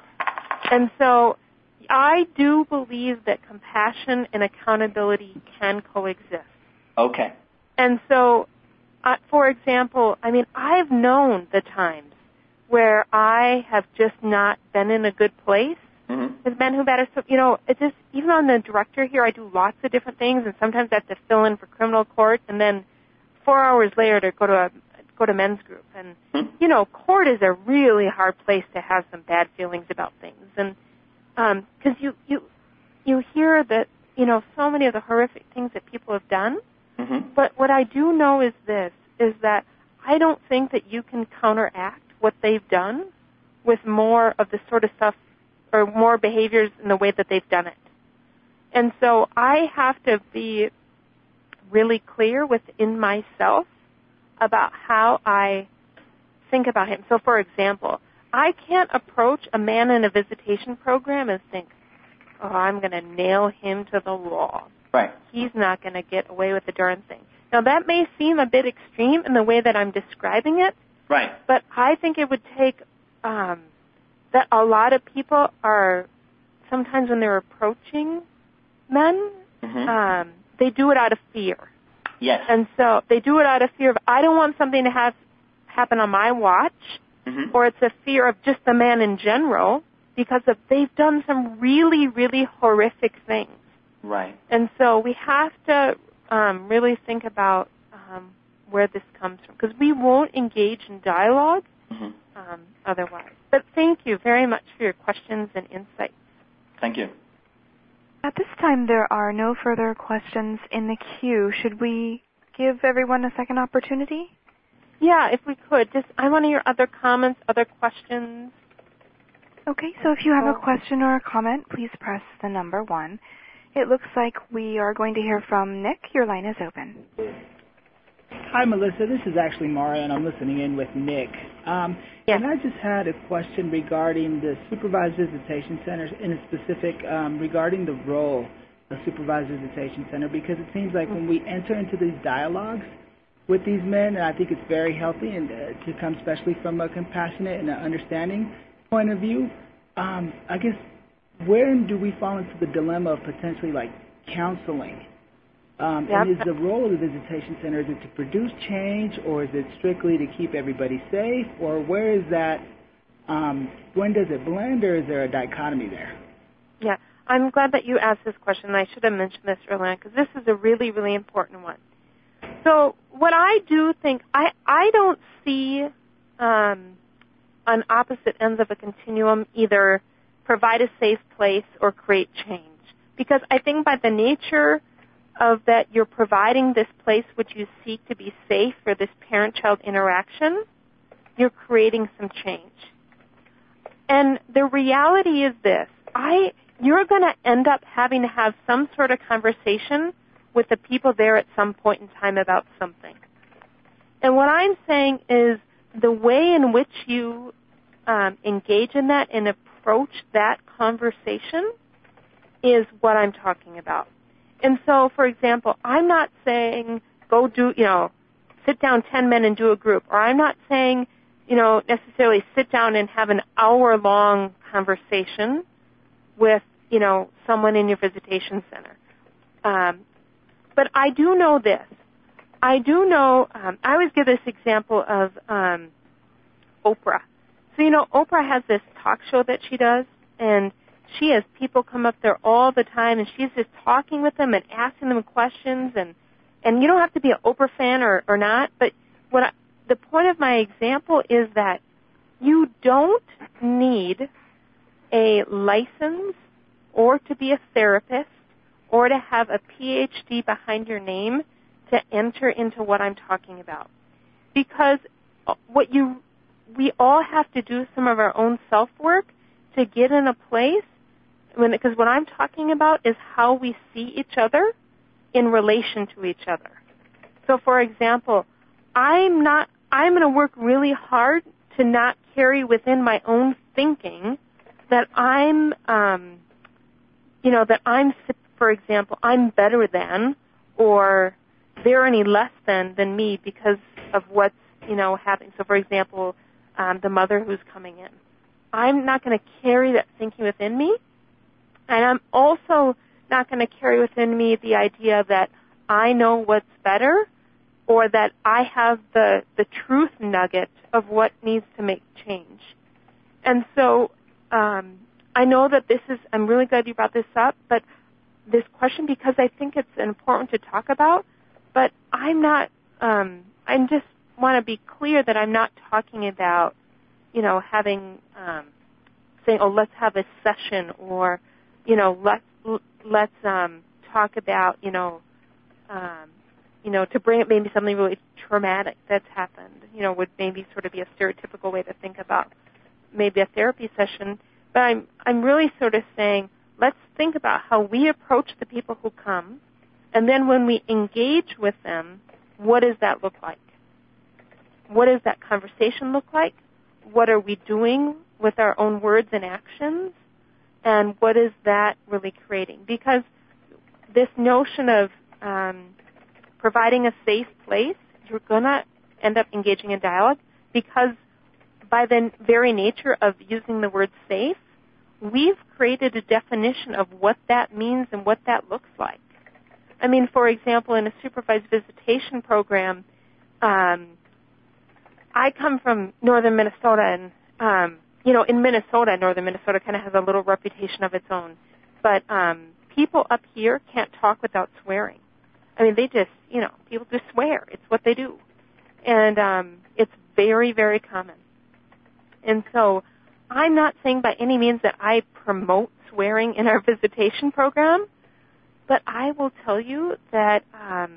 And so I do believe that compassion and accountability can coexist. Okay. And so, uh, for example, I mean, I've known the times where I have just not been in a good place mm-hmm. with men who batter. So, you know, it's just, even on the director here, I do lots of different things, and sometimes I have to fill in for criminal court, and then four hours later to go to a go to men's group. And, mm-hmm. you know, court is a really hard place to have some bad feelings about things. And because um, you, you, you hear that, you know, so many of the horrific things that people have done. Mm-hmm. But what I do know is this, is that I don't think that you can counteract what they've done with more of the sort of stuff or more behaviors in the way that they've done it. And so I have to be really clear within myself about how I think about him. So, for example, I can't approach a man in a visitation program and think, oh, I'm going to nail him to the wall. Right. He's not going to get away with the darn thing. Now, that may seem a bit extreme in the way that I'm describing it. Right. But I think it would take um, that a lot of people are, sometimes when they're approaching men, mm-hmm. um, they do it out of fear. Yes. And so they do it out of fear of, I don't want something to have happen on my watch, mm-hmm. or it's a fear of just the man in general, because of, they've done some really, really horrific things. Right. And so we have to um, really think about um, where this comes from, because we won't engage in dialogue mm-hmm. um, otherwise. But thank you very much for your questions and insights. Thank you. At this time, there are no further questions in the queue. Should we give everyone a second opportunity? Yeah, if we could. Just, I want to hear other comments, other questions. Okay, so if you have a question or a comment, please press the number one. It looks like we are going to hear from Nick. Your line is open. Hi, Melissa. This is actually Mara, and I'm listening in with Nick. Um, yes. And I just had a question regarding the supervised visitation centers, in specific um, regarding the role of supervised visitation center, because it seems like when we enter into these dialogues with these men, and I think it's very healthy and uh, to come especially from a compassionate and an understanding point of view, um, I guess where do we fall into the dilemma of potentially like counseling? Um, yep. And is the role of the visitation center, is it to produce change, or is it strictly to keep everybody safe, or where is that, um, when does it blend, or is there a dichotomy there? Yeah, I'm glad that you asked this question, and I should have mentioned this earlier, because this is a really, really important one. So what I do think, I, I don't see um, on opposite ends of a continuum either provide a safe place or create change, because I think by the nature of that you're providing this place which you seek to be safe for this parent-child interaction, you're creating some change. And the reality is this. I, you're going to end up having to have some sort of conversation with the people there at some point in time about something. And what I'm saying is the way in which you um, engage in that and approach that conversation is what I'm talking about. And so, for example, I'm not saying go do, you know, sit down ten men and do a group, or I'm not saying, you know, necessarily sit down and have an hour-long conversation with, you know, someone in your visitation center. Um, but I do know this. I do know, um, I always give this example of um, Oprah. So, you know, Oprah has this talk show that she does, and she has people come up there all the time, and she's just talking with them and asking them questions, and, and you don't have to be an Oprah fan or, or not, but what I, the point of my example is that you don't need a license or to be a therapist or to have a P H D behind your name to enter into what I'm talking about. Because what you, we all have to do some of our own self-work to get in a place, when, because what I'm talking about is how we see each other in relation to each other. So, for example, I'm not, I'm going to work really hard to not carry within my own thinking that I'm, um, you know, that I'm, for example, I'm better than, or they're any less than than me because of what's, you know, happening. So, for example, um, the mother who's coming in. I'm not going to carry that thinking within me, and I'm also not going to carry within me the idea that I know what's better or that I have the, the truth nugget of what needs to make change. And so um, I know that this is, I'm really glad you brought this up, but this question, because I think it's important to talk about, but I'm not, um, I just want to be clear that I'm not talking about, you know, having, um, saying, oh, let's have a session, or, you know, let's, let's um, talk about, you know, um, you know, to bring up maybe something really traumatic that's happened, you know, would maybe sort of be a stereotypical way to think about maybe a therapy session. But I'm, I'm really sort of saying, let's think about how we approach the people who come, and then when we engage with them, what does that look like? What does that conversation look like? What are we doing with our own words and actions? And what is that really creating? Because this notion of um, providing a safe place, you're going to end up engaging in dialogue, because by the very nature of using the word safe, we've created a definition of what that means and what that looks like. I mean, for example, in a supervised visitation program, um, I come from northern Minnesota, and, um, you know, in Minnesota, northern Minnesota kind of has a little reputation of its own. But um, people up here can't talk without swearing. I mean, they just, you know, people just swear. It's what they do. And um, it's very, very common. And so I'm not saying by any means that I promote swearing in our visitation program, but I will tell you that um,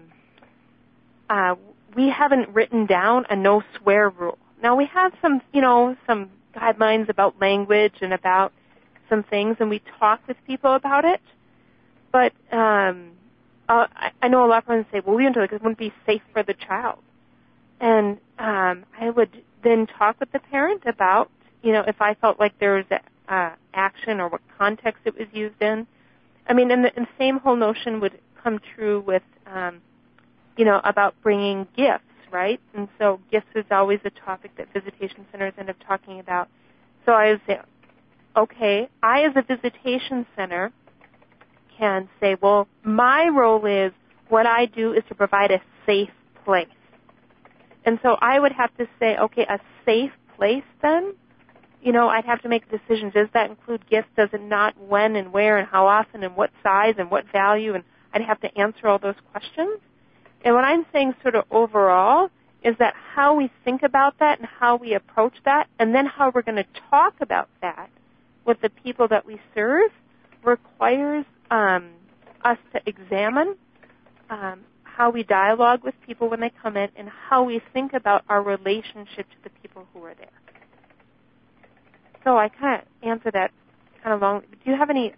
uh, we haven't written down a no swear rule. Now, we have some, you know, some guidelines about language and about some things, and we talk with people about it. But um, uh, I, I know a lot of parents say, well, we don't do it because it wouldn't be safe for the child. And um, I would then talk with the parent about, you know, if I felt like there was a, uh, action or what context it was used in. I mean, and the, and the same whole notion would come true with, um, you know, about bringing gifts, right? And so gifts is always a topic that visitation centers end up talking about. So I would say, okay, I as a visitation center can say, well, my role is, what I do is to provide a safe place. And so I would have to say, okay, a safe place then, you know, I'd have to make a decision. Does that include gifts? Does it not? When and where and how often and what size and what value? And I'd have to answer all those questions. And what I'm saying sort of overall is that how we think about that and how we approach that, and then how we're going to talk about that with the people that we serve, requires um, us to examine um, how we dialogue with people when they come in and how we think about our relationship to the people who are there. So I kind of answer that kind of long. Do you have any?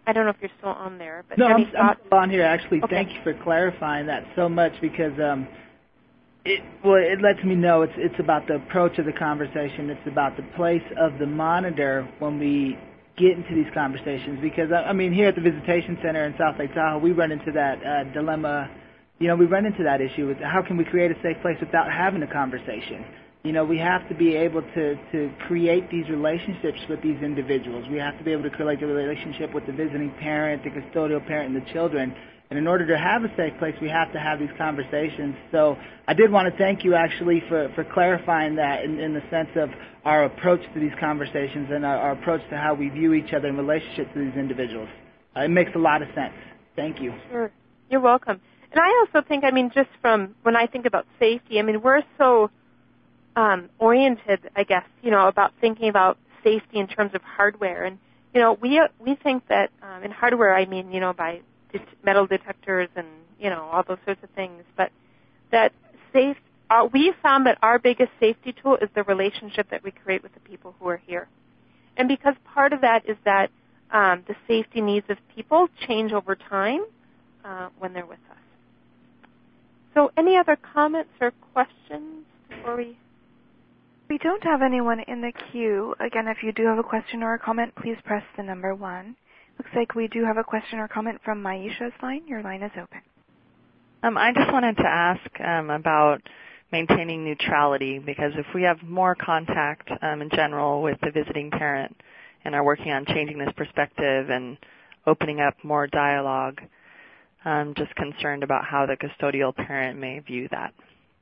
I don't know if you're still on there, but no, any I'm, thoughts? I'm still on here. Actually, Okay. thank you for clarifying that so much because um, it well, it lets me know it's it's about the approach of the conversation. It's about the place of the monitor when we get into these conversations. Because I mean, here at the Visitation Center in South Lake Tahoe, we run into that uh, dilemma. You know, we run into that issue with how can we create a safe place without having a conversation. You know, we have to be able to, to create these relationships with these individuals. We have to be able to create a relationship with the visiting parent, the custodial parent, and the children. And in order to have a safe place, we have to have these conversations. So I did want to thank you, actually, for, for clarifying that in, in the sense of our approach to these conversations and our, our approach to how we view each other in relationship to these individuals. Uh, it makes a lot of sense. Thank you. Sure. You're welcome. And I also think, I mean, just from when I think about safety, I mean, we're so um, oriented, I guess, you know, about thinking about safety in terms of hardware. And, you know, we we think that um, in hardware, I mean, you know, by det- metal detectors and, you know, all those sorts of things, but that safe, uh, we found that our biggest safety tool is the relationship that we create with the people who are here. And because part of that is that um, the safety needs of people change over time uh, when they're with us. So any other comments or questions before we... We don't have anyone in the queue. Again, if you do have a question or a comment, please press the number one. Looks like we do have a question or comment from Maisha's line. Your line is open. Um, I just wanted to ask um, about maintaining neutrality, because if we have more contact um, in general with the visiting parent and are working on changing this perspective and opening up more dialogue, I'm just concerned about how the custodial parent may view that.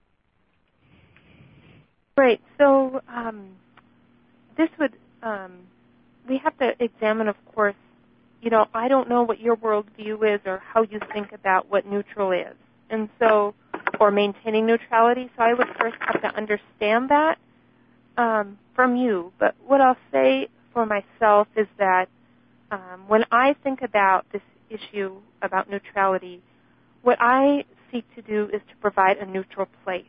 Right. So um, this would, um, we have to examine, of course, you know, I don't know what your worldview is or how you think about what neutral is. And so, or maintaining neutrality. So I would first have to understand that um, from you. But what I'll say for myself is that um, when I think about this issue about neutrality, what I seek to do is to provide a neutral place.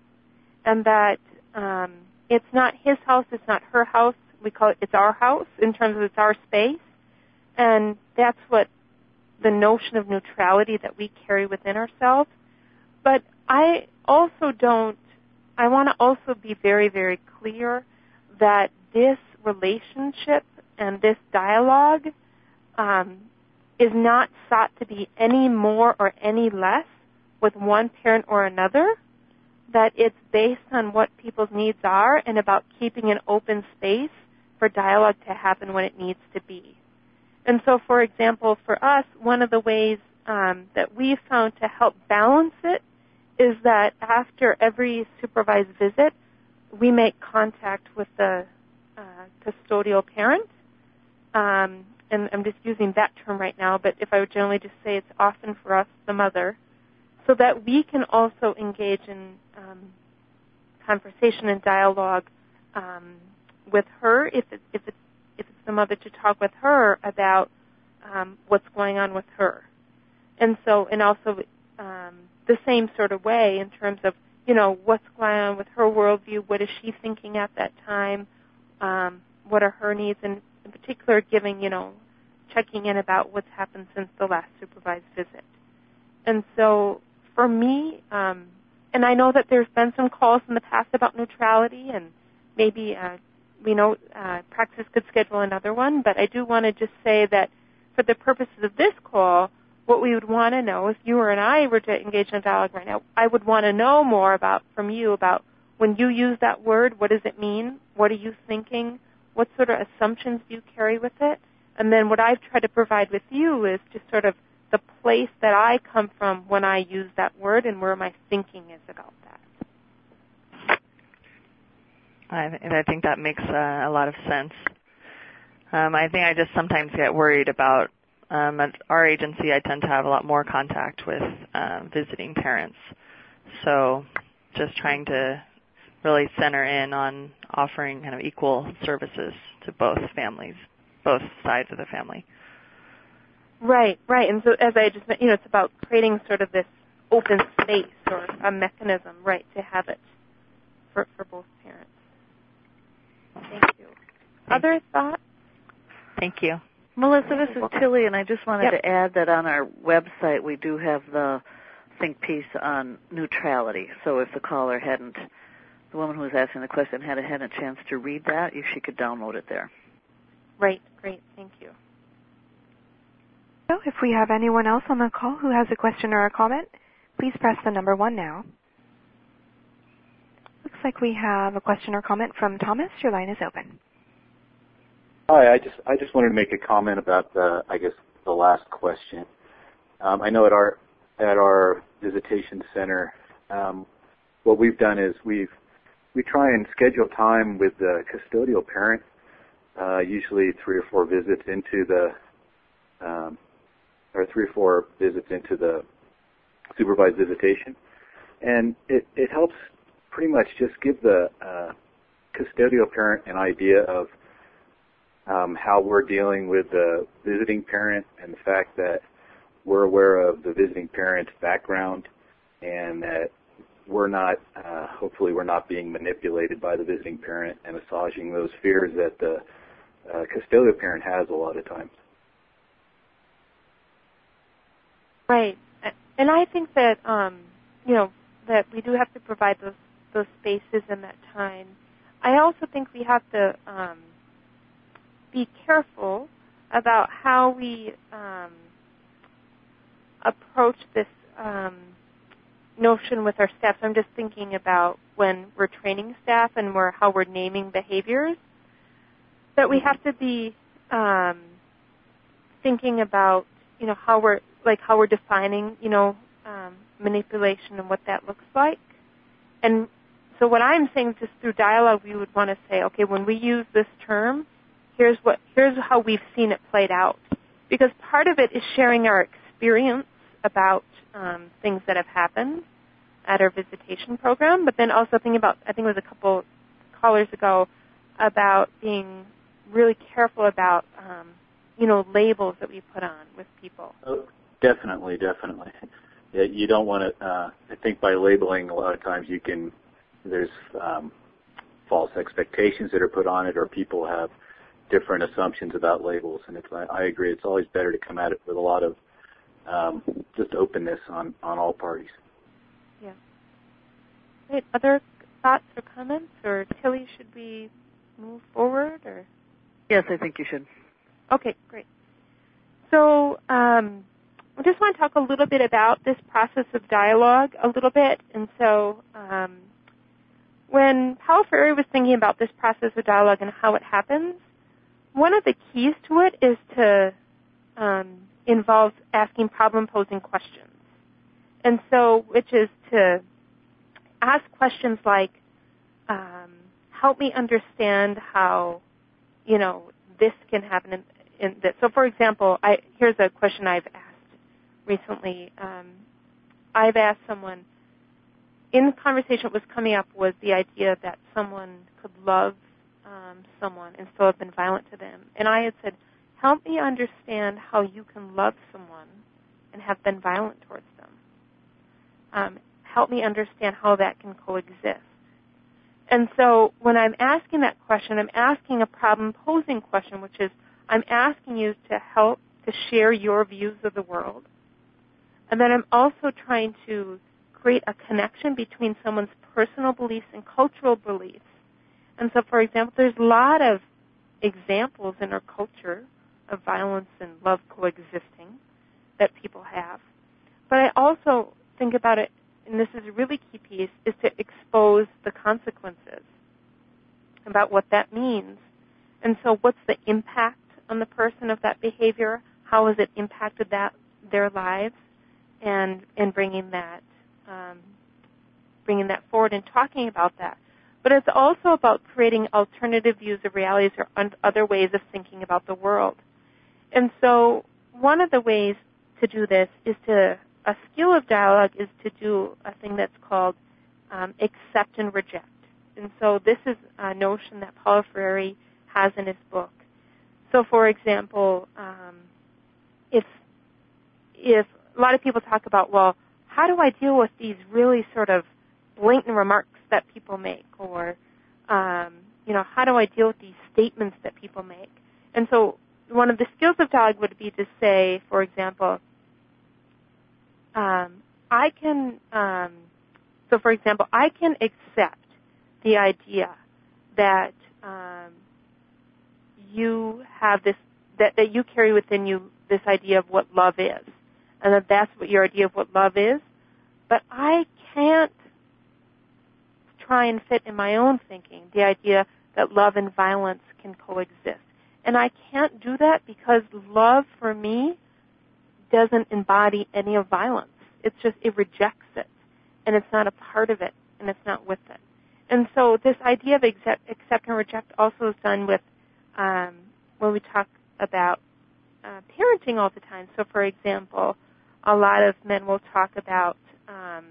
And that um, it's not his house, it's not her house. We call it, it's our house in terms of it's our space. And that's what the notion of neutrality that we carry within ourselves. But I also don't, I want to also be very, very clear that this relationship and this dialogue um, is not sought to be any more or any less with one parent or another, that it's based on what people's needs are and about keeping an open space for dialogue to happen when it needs to be. And so, for example, for us, one of the ways um, that we found to help balance it is that after every supervised visit, we make contact with the uh, custodial parent. Um, and I'm just using that term right now, but if I would generally just say it's often for us, the mother, so that we can also engage in um, conversation and dialogue um, with her, if it's, if it's if it's the mother, to talk with her about um, what's going on with her. And so, and also um, the same sort of way in terms of, you know, what's going on with her worldview, what is she thinking at that time, um, what are her needs, and in particular giving, you know, checking in about what's happened since the last supervised visit. And so for me, um, and I know that there's been some calls in the past about neutrality, and maybe uh, we know uh, Praxis could schedule another one, but I do want to just say that for the purposes of this call, what we would want to know, if you or and I were to engage in a dialogue right now, I would want to know more about from you about when you use that word, what does it mean? What are you thinking? What sort of assumptions do you carry with it? And then what I've tried to provide with you is just sort of the place that I come from when I use that word and where my thinking is about that. I, I think that makes uh, a lot of sense. Um, I think I just sometimes get worried about, um, at our agency, I tend to have a lot more contact with uh, visiting parents. So just trying to really center in on offering kind of equal services to both families, both sides of the family. Right, right. And so as I just mentioned, you know, it's about creating sort of this open space or a mechanism, right, to have it for, for both parents. Thank you. Thank Other you. thoughts? Thank you. Melissa, this is Tilly, and I just wanted Yep. to add that on our website we do have the think piece on neutrality. So if the caller hadn't, the woman who was asking the question hadn't had a chance to read that, you, she could download it there. Right, great, thank you. So if we have anyone else on the call who has a question or a comment, please press the number one now. Looks like we have a question or comment from Thomas. Your line is open. Hi, I just I just wanted to make a comment about the I guess the last question. Um, I know at our at our visitation center, um, what we've done is we've we try and schedule time with the custodial parent, uh, usually three or four visits into the um, or three or four visits into the supervised visitation, and it it helps pretty much just give the uh, custodial parent an idea of Um, how we're dealing with the visiting parent and the fact that we're aware of the visiting parent's background and that we're not, uh, hopefully we're not being manipulated by the visiting parent and massaging those fears that the uh, custodial parent has a lot of times. Right. And I think that, um, you know, that we do have to provide those, those spaces and that time. I also think we have to um, be careful about how we um, approach this um, notion with our staff. So I'm just thinking about when we're training staff and we're, how we're naming behaviors, that we have to be um, thinking about, you know, how we're like how we're defining, you know, um, manipulation and what that looks like. And so what I'm saying, just through dialogue, we would want to say, okay, when we use this term, here's what here's how we've seen it played out. Because part of it is sharing our experience about um, things that have happened at our visitation program, but then also thinking about, I think it was a couple callers ago, about being really careful about, um, you know, labels that we put on with people. Oh, definitely, definitely. Yeah, you don't want to, uh, I think by labeling, a lot of times you can, there's um, false expectations that are put on it, or people have different assumptions about labels, and it's, I, I agree, it's always better to come at it with a lot of um, just openness on, on all parties. Yeah. Great. Other thoughts or comments, or Tilly, should we move forward, or? Yes, I think you should. Okay, great. So um, I just want to talk a little bit about this process of dialogue a little bit. And so um, when Paulo Freire was thinking about this process of dialogue and how it happens, one of the keys to it is to um, involve asking problem-posing questions. And so, which is to ask questions like, um, help me understand how, you know, this can happen in, in this. So, for example, I, here's a question I've asked recently. Um, I've asked someone, in the conversation what was coming up was the idea that someone could love um, someone and still have been violent to them. And I had said, help me understand how you can love someone and have been violent towards them. Um, help me understand how that can coexist. And so when I'm asking that question, I'm asking a problem-posing question, which is I'm asking you to help to share your views of the world. And then I'm also trying to create a connection between someone's personal beliefs and cultural beliefs. And so, for example, there's a lot of examples in our culture of violence and love coexisting that people have. But I also think about it, and this is a really key piece, is to expose the consequences about what that means. And so what's the impact on the person of that behavior? How has it impacted that their lives? And and bringing that um, bringing that forward and talking about that. But it's also about creating alternative views of realities or un- other ways of thinking about the world. And so one of the ways to do this is to, a skill of dialogue is to do a thing that's called um, accept and reject. And so this is a notion that Paulo Freire has in his book. So, for example, um, if if a lot of people talk about, well, how do I deal with these really sort of blatant remarks that people make, or um, you know, how do I deal with these statements that people make? And so one of the skills of dialogue would be to say, for example, um, I can, um, so for example, I can accept the idea that um, you have this, that, that you carry within you this idea of what love is, and that that's what your idea of what love is, but I can't try and fit in my own thinking the idea that love and violence can coexist. And I can't do that because love for me doesn't embody any of violence. It's just, it rejects it, and it's not a part of it, and it's not with it. And so this idea of accept, accept and reject also is done with um, when we talk about uh, parenting all the time. So, for example, a lot of men will talk about, um,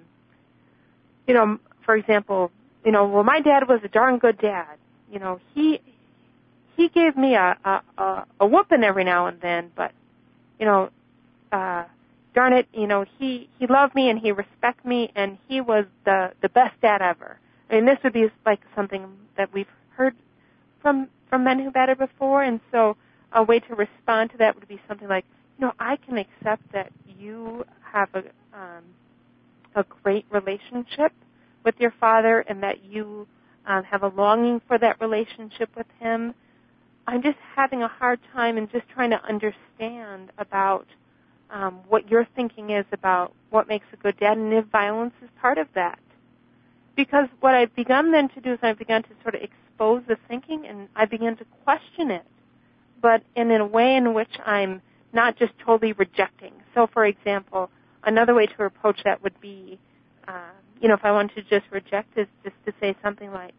you know, for example, you know, well, my dad was a darn good dad. You know, he he gave me a a, a, a whooping every now and then, but you know, uh, darn it, you know, he he loved me and he respected me and he was the the best dad ever. I mean, this would be like something that we've heard from from men who've battered before, and so a way to respond to that would be something like, you know, I can accept that you have a um, a great relationship with your father and that you um, have a longing for that relationship with him. I'm just having a hard time and just trying to understand about um, what your thinking is about what makes a good dad and if violence is part of that. Because what I've begun then to do is I've begun to sort of expose the thinking and I begin to question it, but in a way in which I'm not just totally rejecting. So, for example, another way to approach that would be, uh, you know, if I wanted to just reject is just to say something like,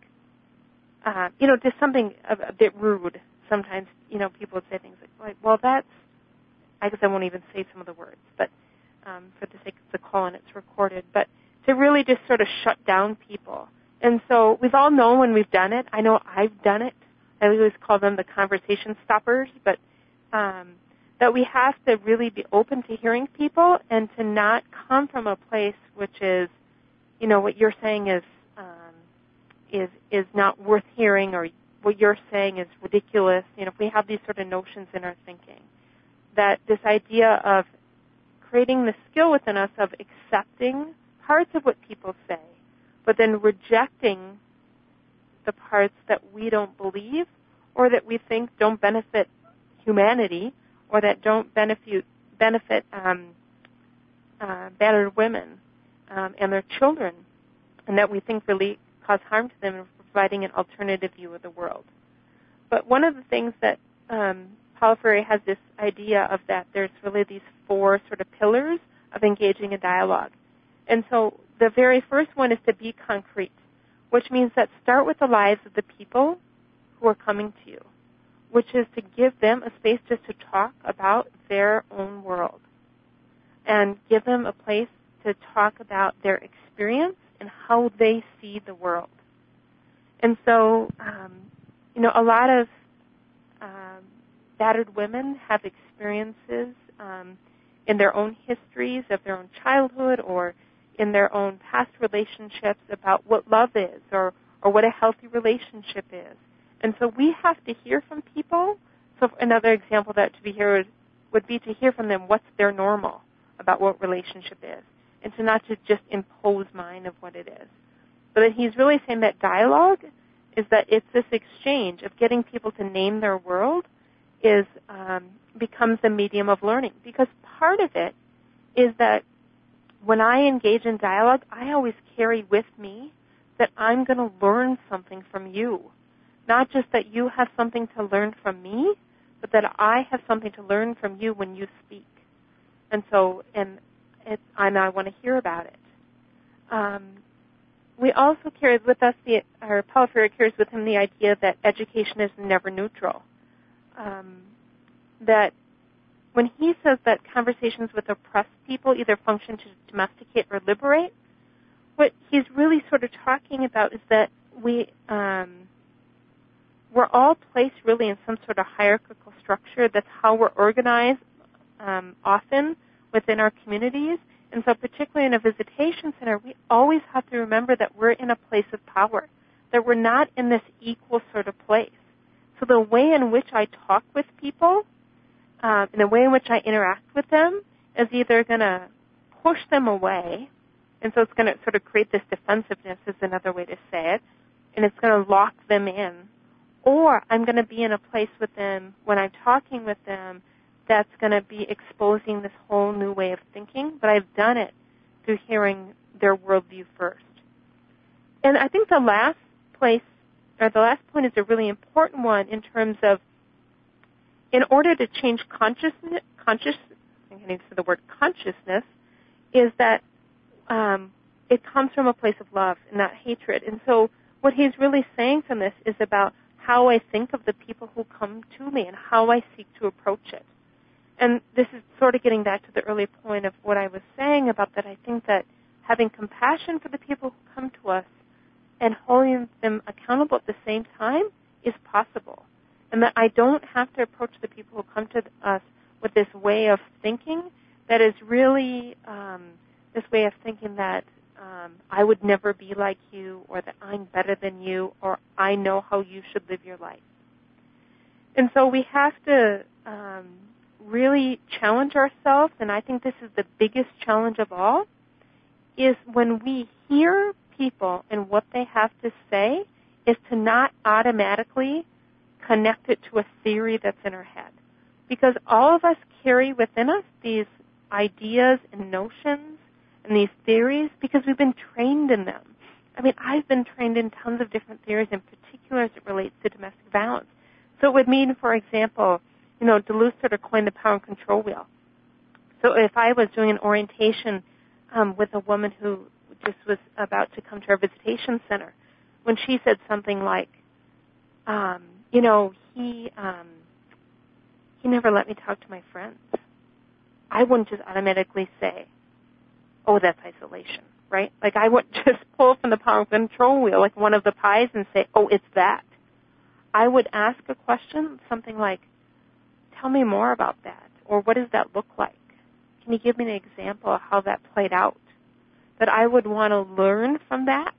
uh, you know, just something a, a bit rude. Sometimes, you know, people would say things like, well, that's, I guess I won't even say some of the words, but um, for the sake of the call and it's recorded, but to really just sort of shut down people. And so we've all known when we've done it. I know I've done it. I always call them the conversation stoppers, but um, that we have to really be open to hearing people and to not come from a place which is, you know, what you're saying is um, is is not worth hearing, or what you're saying is ridiculous. You know, if we have these sort of notions in our thinking, that this idea of creating the skill within us of accepting parts of what people say, but then rejecting the parts that we don't believe or that we think don't benefit humanity or that don't benefit benefit um, uh, battered women um, and their children, and that we think really cause harm to them, and providing an alternative view of the world. But one of the things that um, Paulo Freire has this idea of that there's really these four sort of pillars of engaging in dialogue. And so the very first one is to be concrete, which means that start with the lives of the people who are coming to you, which is to give them a space just to talk about their own world and give them a place to talk about their experience and how they see the world. And so, um, you know, a lot of um, battered women have experiences um, in their own histories of their own childhood or in their own past relationships about what love is or, or what a healthy relationship is. And so we have to hear from people. So another example that to be here would, would be to hear from them what's their normal about what relationship is, and to not to just impose mine of what it is. But that he's really saying that dialogue is that it's this exchange of getting people to name their world is um, becomes a medium of learning. Because part of it is that when I engage in dialogue, I always carry with me that I'm going to learn something from you. Not just that you have something to learn from me, but that I have something to learn from you when you speak. And so, and, it, and I want to hear about it. Um, we also carry with us, the, or Paulo Freire carries with him the idea that education is never neutral. Um, that when he says that conversations with oppressed people either function to domesticate or liberate, what he's really sort of talking about is that we, um, we're all placed really in some sort of hierarchical structure. That's how we're organized um, often within our communities. And so particularly in a visitation center, we always have to remember that we're in a place of power, that we're not in this equal sort of place. So the way in which I talk with people um, and the way in which I interact with them is either going to push them away, and so it's going to sort of create this defensiveness is another way to say it, and it's going to lock them in, or I'm going to be in a place with them when I'm talking with them that's going to be exposing this whole new way of thinking, but I've done it through hearing their worldview first. And I think the last place, or the last point is a really important one in terms of, in order to change consciousness, conscious, I'm going to use the word consciousness, is that um, it comes from a place of love and not hatred. And so what he's really saying from this is about how I think of the people who come to me and how I seek to approach it. And this is sort of getting back to the earlier point of what I was saying about that I think that having compassion for the people who come to us and holding them accountable at the same time is possible. And that I don't have to approach the people who come to us with this way of thinking that is really um, this way of thinking that um, I would never be like you, or that I'm better than you, or I know how you should live your life. And so we have to um, really challenge ourselves, and I think this is the biggest challenge of all, is when we hear people and what they have to say, is to not automatically connect it to a theory that's in our head. Because all of us carry within us these ideas and notions and these theories because we've been trained in them. I mean, I've been trained in tons of different theories, in particular as it relates to domestic violence. So it would mean, for example, you know, Duluth sort of coined the power and control wheel. So if I was doing an orientation um, with a woman who just was about to come to our visitation center, when she said something like, um, you know, he um, he never let me talk to my friends, I wouldn't just automatically say, oh, that's isolation, right? Like I wouldn't just pull from the power and control wheel like one of the pies and say, oh, it's that. I would ask a question, something like, tell me more about that, or what does that look like? Can you give me an example of how that played out? That I would want to learn from that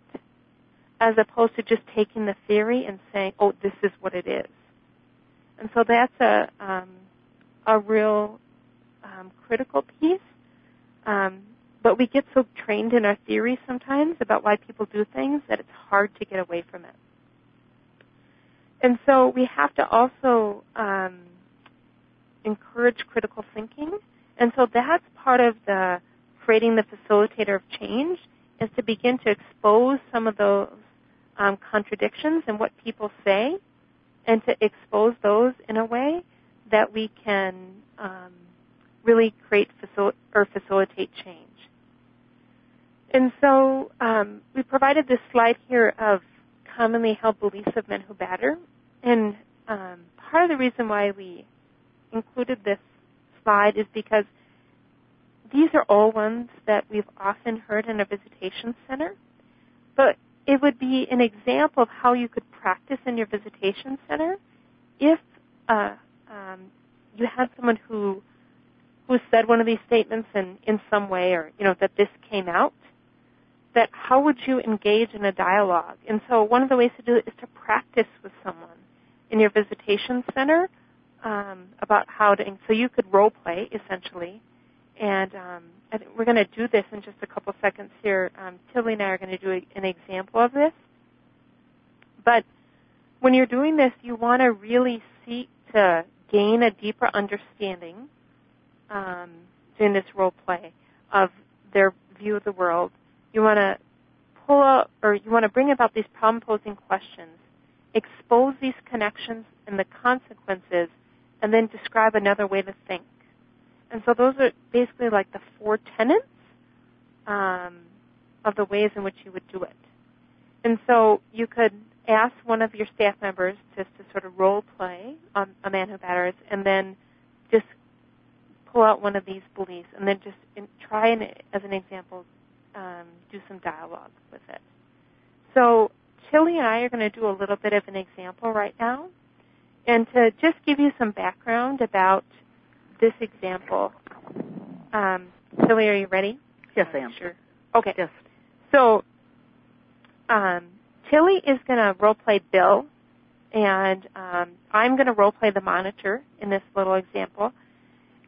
as opposed to just taking the theory and saying, oh, this is what it is. And so that's a um, a real um, critical piece. Um, but we get so trained in our theories sometimes about why people do things that it's hard to get away from it. And so we have to also um, encourage critical thinking. And so that's part of the creating the facilitator of change, is to begin to expose some of those um, contradictions in what people say, and to expose those in a way that we can um, really create facil- or facilitate change. And so um, we provided this slide here of commonly held beliefs of men who batter. And um, part of the reason why we included this slide is because these are all ones that we've often heard in a visitation center. But it would be an example of how you could practice in your visitation center if uh, um, you had someone who who said one of these statements in, in some way, or you know that this came out. That how would you engage in a dialogue? And so one of the ways to do it is to practice with someone in your visitation center um, about how to. So you could role play essentially, and um, I think we're going to do this in just a couple seconds here. Um, Tilly and I are going to do a, an example of this. But when you're doing this, you want to really seek to gain a deeper understanding um, during this role play of their view of the world. You want to pull out, or you want to bring about these problem-posing questions, expose these connections and the consequences, and then describe another way to think. And so those are basically like the four tenets um, of the ways in which you would do it. And so you could ask one of your staff members just to sort of role play on a man who batters, and then just pull out one of these beliefs, and then just in, try and, as an example, um, do some dialogue with it. So Tilly and I are going to do a little bit of an example right now, and to just give you some background about this example. Um, Tilly, are you ready? Yes, I am. Sure. Okay. Yes. So um, Tilly is going to role play Bill, and um, I'm going to role play the monitor in this little example.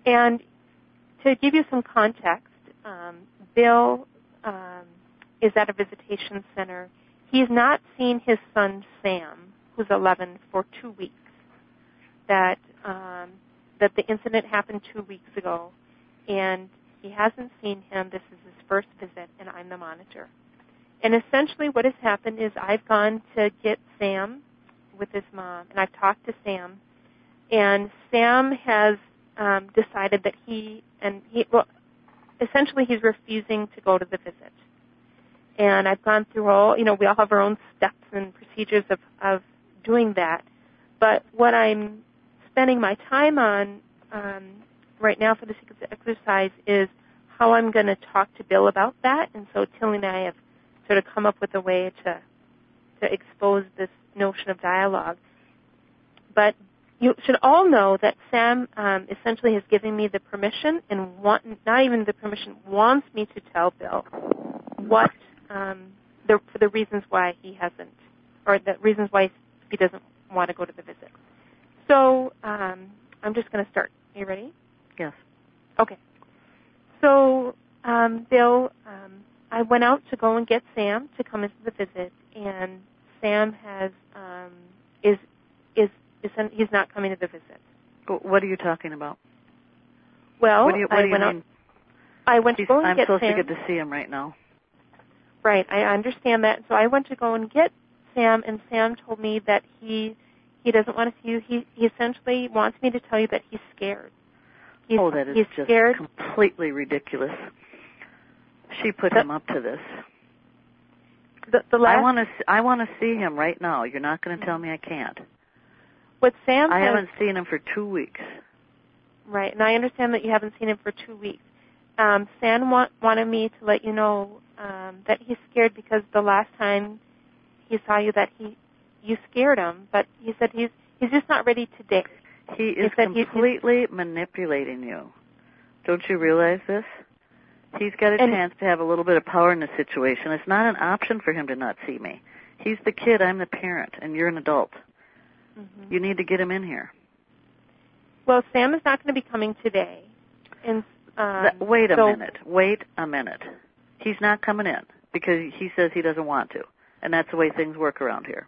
And to give you some context, um, Bill um, is at a visitation center. He's not seen his son Sam, who's eleven, for two weeks. That um, that the incident happened two weeks ago, and he hasn't seen him. This is his first visit, and I'm the monitor. And essentially what has happened is I've gone to get Sam with his mom, and I've talked to Sam, and Sam has um, decided that he, and he, well, essentially he's refusing to go to the visit. And I've gone through all, you know, we all have our own steps and procedures of, of doing that. But what I'm spending my time on um, right now for this exercise is how I'm going to talk to Bill about that. And so Tilly and I have sort of come up with a way to to expose this notion of dialogue. But you should all know that Sam um, essentially has given me the permission, and want, not even the permission, wants me to tell Bill what um, the, for the reasons why he hasn't, or the reasons why he doesn't want to go to the visit. So um, I'm just going to start. Are you ready? Yes. Okay. So, um, Bill, um, I went out to go and get Sam to come into the visit, and Sam has um, is is is he's not coming to the visit. What are you talking about? Well, what do you, what I do you went mean? out. I went He's, to go and I'm get supposed Sam. to get to see him right now. Right, I understand that. So I went to go and get Sam, and Sam told me that he he doesn't want to see you. He he essentially wants me to tell you that he's scared. He's, oh, that is he's just scared. completely ridiculous. She put the, him up to this. The, the last, I want to. I want to see him right now. You're not going to tell me I can't. What Sam I has, haven't seen him for two weeks. Right, and I understand that you haven't seen him for two weeks. Um, Sam want, wanted me to let you know um, that he's scared because the last time he saw you, that he you scared him, but he said he's he's just not ready today. He is he completely he's, manipulating you. Don't you realize this? He's got a and, chance to have a little bit of power in the situation. It's not an option for him to not see me. He's the kid, I'm the parent, and you're an adult. Mm-hmm. You need to get him in here. Well, Sam is not going to be coming today. And um, that, wait a so, minute. Wait a minute. He's not coming in because he says he doesn't want to, and that's the way things work around here.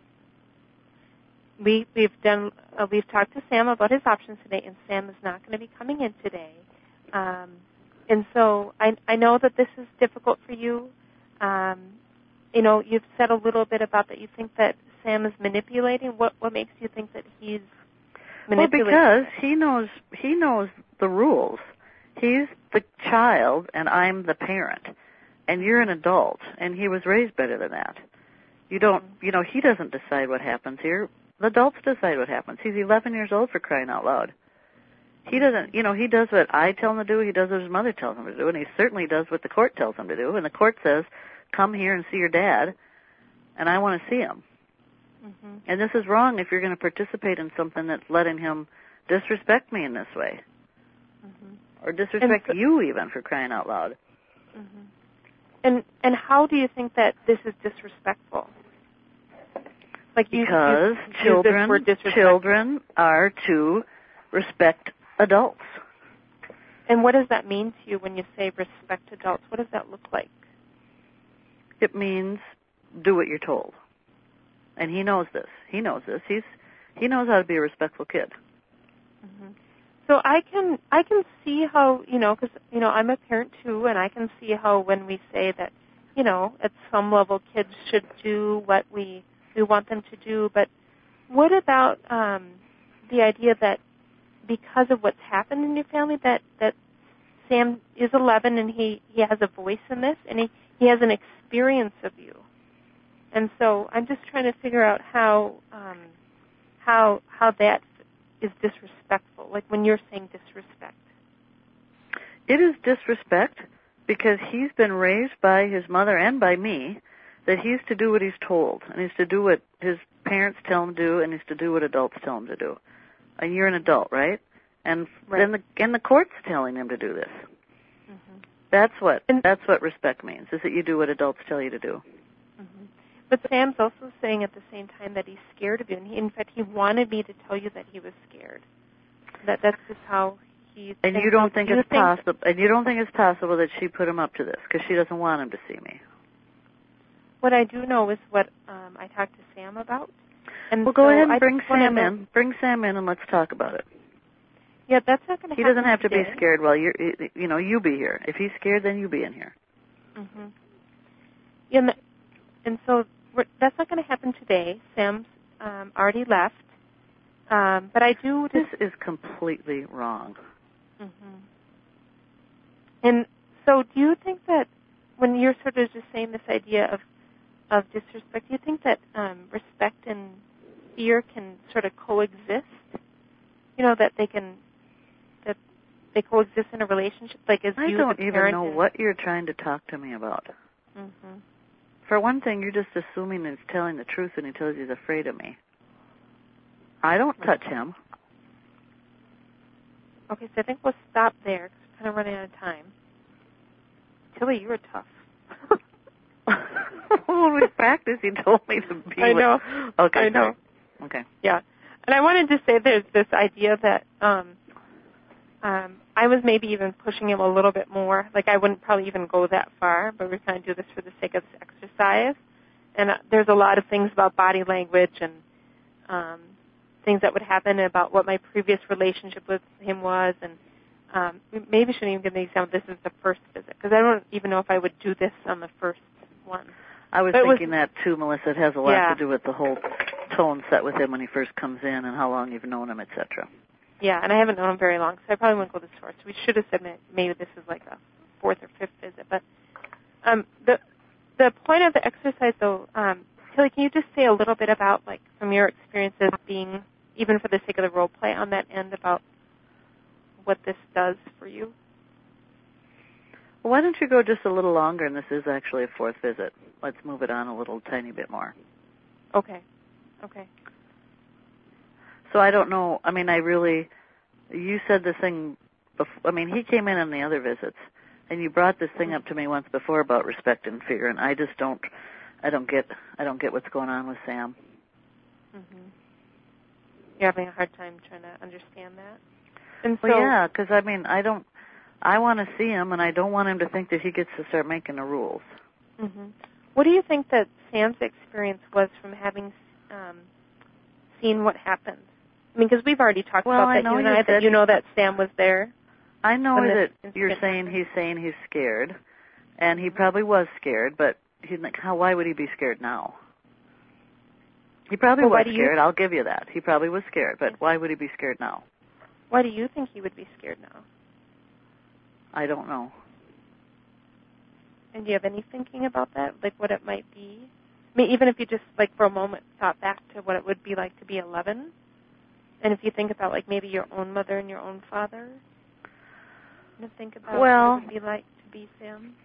We, we've done. Uh, we've talked to Sam about his options today, and Sam is not going to be coming in today. Um, and so I, I know that this is difficult for you. Um, you know, you've said a little bit about that. You think that Sam is manipulating. What what makes you think that he's manipulating? Well, because he knows he knows the rules. He's the child, and I'm the parent, and you're an adult, and he was raised better than that. You don't. You know, he doesn't decide what happens here. The adults decide what happens. He's eleven years old, for crying out loud. He doesn't, you know, he does what I tell him to do, he does what his mother tells him to do, and he certainly does what the court tells him to do. And the court says, come here and see your dad, and I want to see him. Mm-hmm. And this is wrong if you're going to participate in something that's letting him disrespect me in this way. Mm-hmm. Or disrespect so, you even, for crying out loud. Mm-hmm. And and how do you think that this is disrespectful? Like you, because you, you children, children are to respect adults. And what does that mean to you when you say respect adults? What does that look like? It means do what you're told. And he knows this. He knows this. He's he knows how to be a respectful kid. Mm-hmm. So I can I can see how, you know, because, you know, I'm a parent too, and I can see how when we say that, you know, at some level kids should do what we we want them to do. But what about um, the idea that because of what's happened in your family, that, that Sam is eleven and he, he has a voice in this, and he, he has an experience of you. And so I'm just trying to figure out how um, how how that is disrespectful, like when you're saying disrespect. It is disrespect because he's been raised by his mother and by me that he's to do what he's told, and he's to do what his parents tell him to do, and he's to do what adults tell him to do. And you're an adult, right? And right. then the and the court's telling him to do this. Mm-hmm. That's what and, that's what respect means, is that you do what adults tell you to do. Mm-hmm. But Sam's also saying at the same time that he's scared of you, and he, in fact, he wanted me to tell you that he was scared. That that's just how do you and think you don't so? think do it's think possible, and you don't think it's possible that she put him up to this because she doesn't want him to see me. What I do know is what um, I talked to Sam about. And well, go so ahead and I bring Sam know, in. Bring Sam in and let's talk about it. Yeah, that's not going to happen. He doesn't have today. to be scared while you're, you know, you be here. If he's scared, then you be in here. Mm-hmm. Yeah, and, and so we're, that's not going to happen today. Sam's um, already left. Um, but I do... This is completely wrong. Mm-hmm. And so do you think that when you're sort of just saying this idea of, of disrespect, do you think that um, respect and fear can sort of coexist? You know, that they can, that they coexist in a relationship? Like as I you, don't the even parent know and, what you're trying to talk to me about. Mm-hmm. For one thing, you're just assuming he's telling the truth when he tells you he's afraid of me. I don't touch him. Okay, so I think we'll stop there because we're kind of running out of time. Tilly, you were tough. When we practiced, he told me to be I know. With... Okay. I know. Okay. Yeah. And I wanted to say there's this idea that um, um, I was maybe even pushing him a little bit more. Like I wouldn't probably even go that far, but we're trying to do this for the sake of this exercise. And uh, there's a lot of things about body language and um, things that would happen about what my previous relationship with him was. And um, maybe shouldn't even give an example. This is the first visit because I don't even know if I would do this on the first one. I was but thinking was, that too, Melissa. It has a lot yeah. to do with the whole tone set with him when he first comes in and how long you've known him, et cetera. Yeah, and I haven't known him very long, so I probably wouldn't go this far. So we should have said maybe this is like a fourth or fifth visit. But um, the the point of the exercise, though, um, Tilly, can you just say a little bit about, like, from your experiences being, even for the sake of the role play on that end, about what this does for you? Well, why don't you go just a little longer, and this is actually a fourth visit. Let's move it on a little tiny bit more. Okay. Okay. So I don't know. I mean, I really, you said this thing, before, I mean, he came in on the other visits, and you brought this thing up to me once before about respect and fear, and I just don't, I don't get, I don't get what's going on with Sam. Mm-hmm. You're having a hard time trying to understand that? And so, well, yeah, because, I mean, I don't, I want to see him, and I don't want him to think that he gets to start making the rules. Mm-hmm. What do you think that Sam's experience was from having um, seen what happened? I mean, because we've already talked well, about I that, you and I, that you know that Sam was there. I know that you're saying happened. he's saying he's scared, and he probably was scared, but he's like, how? Why would he be scared now? He probably well, was scared. I'll give you that. He probably was scared, but why would he be scared now? Why do you think he would be scared now? I don't know. And do you have any thinking about that, like what it might be? I mean, even if you just, like, for a moment thought back to what it would be like to be eleven, and if you think about, like, maybe your own mother and your own father, and think about well, what it would be like to be Sam.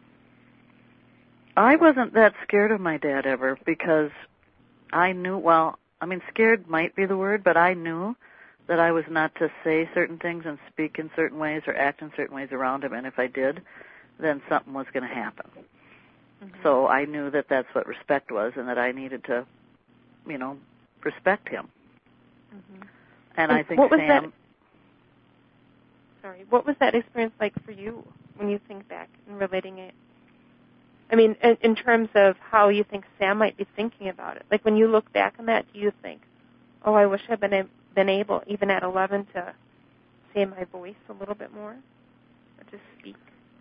I wasn't that scared of my dad ever because I knew, well, I mean, scared might be the word, but I knew that I was not to say certain things and speak in certain ways or act in certain ways around him, and if I did, then something was going to happen. Mm-hmm. So I knew that that's what respect was and that I needed to, you know, respect him. Mm-hmm. And, and I think what was Sam... That, sorry, what was that experience like for you when you think back and relating it? I mean, in, in terms of how you think Sam might be thinking about it. Like when you look back on that, do you think, oh, I wish I'd been, a, been able, even at eleven, to say my voice a little bit more or to speak?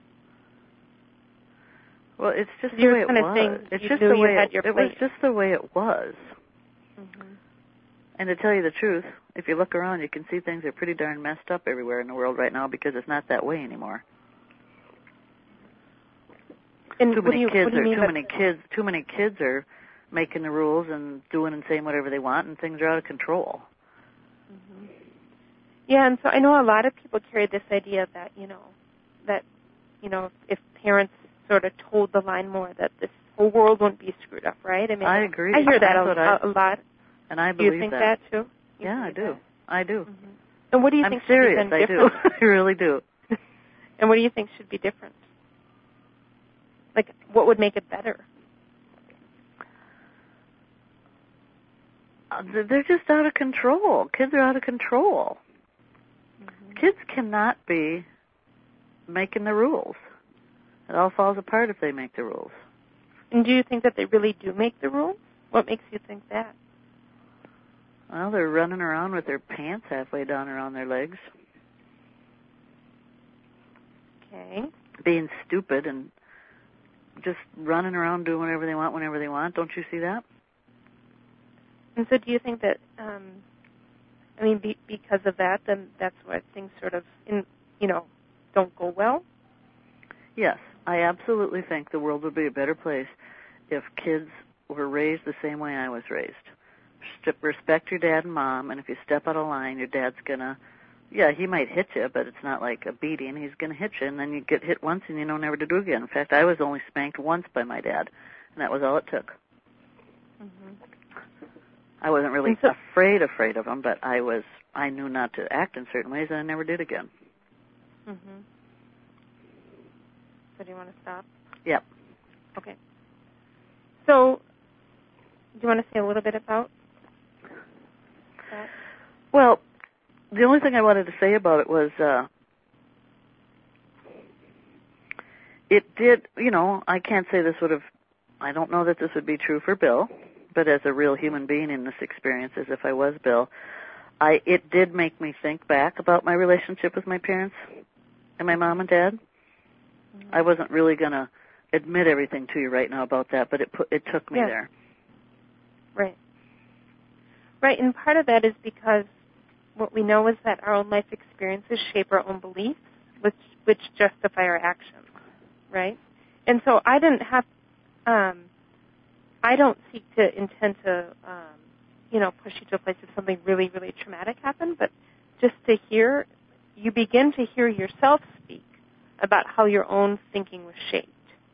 Well, it's just the You're way it kind of was. saying It's you just knew the you way had it, your it was just the way it was. Mm-hmm. And to tell you the truth, if you look around, you can see things are pretty darn messed up everywhere in the world right now because it's not that way anymore. And too what many do you, kids what do you are mean too by many kids. Too many kids are making the rules and doing and saying whatever they want, and things are out of control. Mm-hmm. Yeah, and so I know a lot of people carry this idea that you know that you know if parents sort of told the line more, that this whole world wouldn't be screwed up, right? I mean, I agree. I hear that a, I, a lot. And I believe do you think that. that, too? You yeah, I do. That? I do. Mm-hmm. And what do you I'm think serious, should be done I different? do. I really do. And what do you think should be different? Like, what would make it better? Uh, they're just out of control. Kids are out of control. Mm-hmm. kids cannot be making the rules. It all falls apart if they make the rules. And do you think that they really do make the rules? What makes you think that? Well, they're running around with their pants halfway down around their legs. Okay. Being stupid and just running around doing whatever they want whenever they want. Don't you see that? And so do you think that, um, I mean, be, because of that, then that's why things sort of, in, you know, don't go well? Yes. I absolutely think the world would be a better place if kids were raised the same way I was raised. Respect your dad and mom, and if you step out of line, your dad's going to, yeah, he might hit you, but it's not like a beating. He's going to hit you, and then you get hit once and you know never to do it again. In fact, I was only spanked once by my dad, and that was all it took. Mm-hmm. I wasn't really so, afraid, afraid of him, but I was, I knew not to act in certain ways, and I never did again. Mm-hmm. So do you want to stop? Yep. Okay. So do you want to say a little bit about that? Well, the only thing I wanted to say about it was uh, it did, you know, I can't say this would have, I don't know that this would be true for Bill, but as a real human being in this experience, as if I was Bill, I it did make me think back about my relationship with my parents and my mom and dad. Mm-hmm. I wasn't really going to admit everything to you right now about that, but it put, it took me yeah. there. Right. Right, and part of that is because what we know is that our own life experiences shape our own beliefs, which which justify our actions, right? And so I didn't have, um, I don't seek to intend to, um, you know, push you to a place if something really, really traumatic happened, but just to hear, you begin to hear yourself speak about how your own thinking was shaped,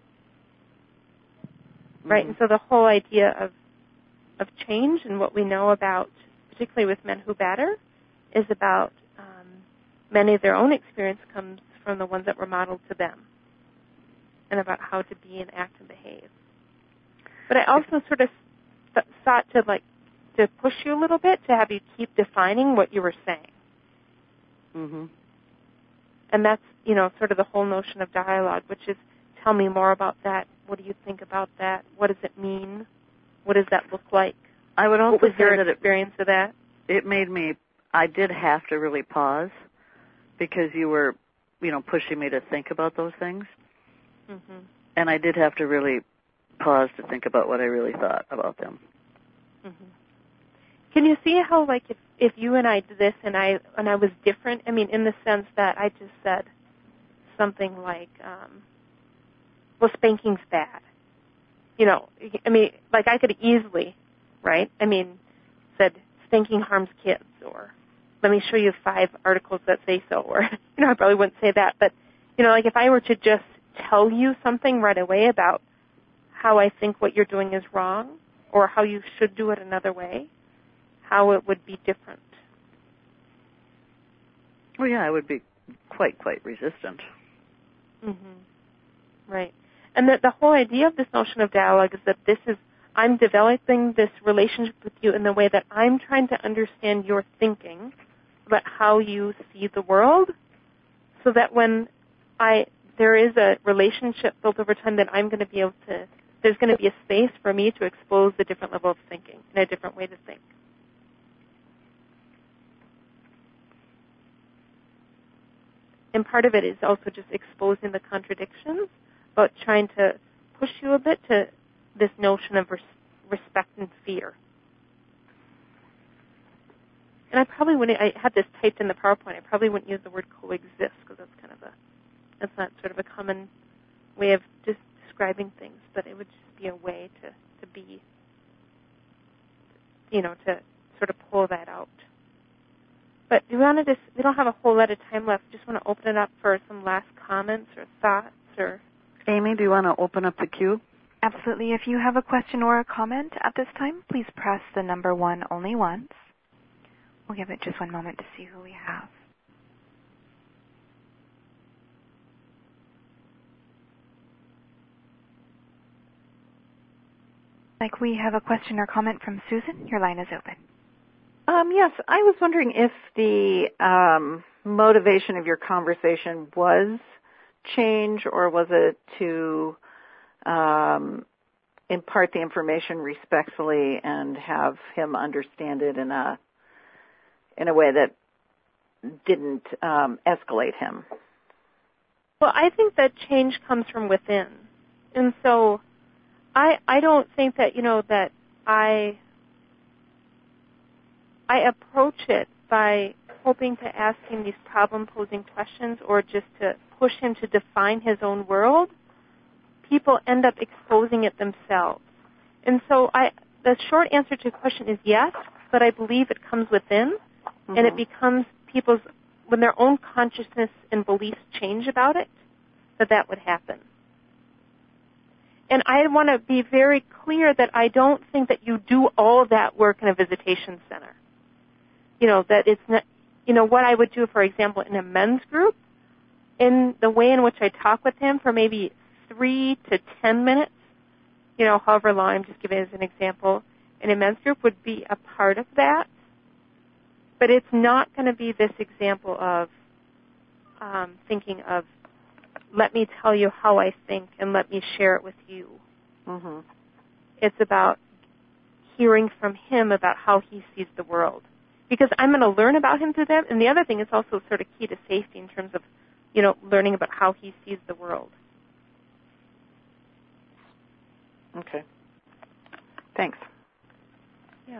right? Mm-hmm. And so the whole idea of of change and what we know about, particularly with men who batter, is about um, many of their own experience comes from the ones that were modeled to them and about how to be and act and behave. But I also sort of th- thought to like to push you a little bit to have you keep defining what you were saying. Mm-hmm. And that's, you know, sort of the whole notion of dialogue, which is tell me more about that. What do you think about that? What does it mean? What does that look like? I would also what was say your that experience it, of that? It made me, I did have to really pause because you were, you know, pushing me to think about those things. Mm-hmm. And I did have to really pause to think about what I really thought about them. Mm-hmm. Can you see how, like, if, if you and I did this and I and I was different, I mean, in the sense that I just said something like, um, well, spanking's bad. You know, I mean, like I could easily, right? I mean, said spanking harms kids, or let me show you five articles that say so, or, you know, I probably wouldn't say that. But, you know, like if I were to just tell you something right away about how I think what you're doing is wrong, or how you should do it another way, how it would be different. Well, yeah, I would be quite, quite resistant. Mm-hmm. Right. And that the whole idea of this notion of dialogue is that this is, I'm developing this relationship with you in the way that I'm trying to understand your thinking about how you see the world, so that when I there is a relationship built over time, that I'm going to be able to, there's going to be a space for me to expose a different level of thinking and a different way to think. And part of it is also just exposing the contradictions, but trying to push you a bit to this notion of res- respect and fear. And I probably wouldn't, I had this typed in the PowerPoint, I probably wouldn't use the word coexist, because that's kind of a, that's not sort of a common way of just describing things, but it would just be a way to, to be, you know, to sort of pull that out. But do we want to just, we don't have a whole lot of time left, just want to open it up for some last comments or thoughts or... Amy, do you want to open up the queue? Absolutely. If you have a question or a comment at this time, please press the number one only once. We'll give it just one moment to see who we have. Like we have a question or comment from Susan. Your line is open. Um, yes, I was wondering if the um, motivation of your conversation was change, or was it to um, impart the information respectfully and have him understand it in a in a way that didn't um, escalate him? Well, I think that change comes from within. And so I I don't think that, you know, that I I approach it by hoping to ask him these problem-posing questions or just to push him to define his own world. People end up exposing it themselves. And so I the short answer to your question is yes, but I believe it comes within, mm-hmm. and it becomes people's, when their own consciousness and beliefs change about it, that that would happen. And I want to be very clear that I don't think that you do all of that work in a visitation center. You know, that it's not, you know, what I would do, for example, in a men's group, in the way in which I talk with him for maybe three to ten minutes, you know, however long, I'm just giving it as an example, in a men's group would be a part of that. But it's not going to be this example of um, thinking of, let me tell you how I think and let me share it with you. Mm-hmm. It's about hearing from him about how he sees the world. Because I'm going to learn about him through that. And the other thing is also sort of key to safety in terms of, you know, learning about how he sees the world. Okay. Thanks. Yeah.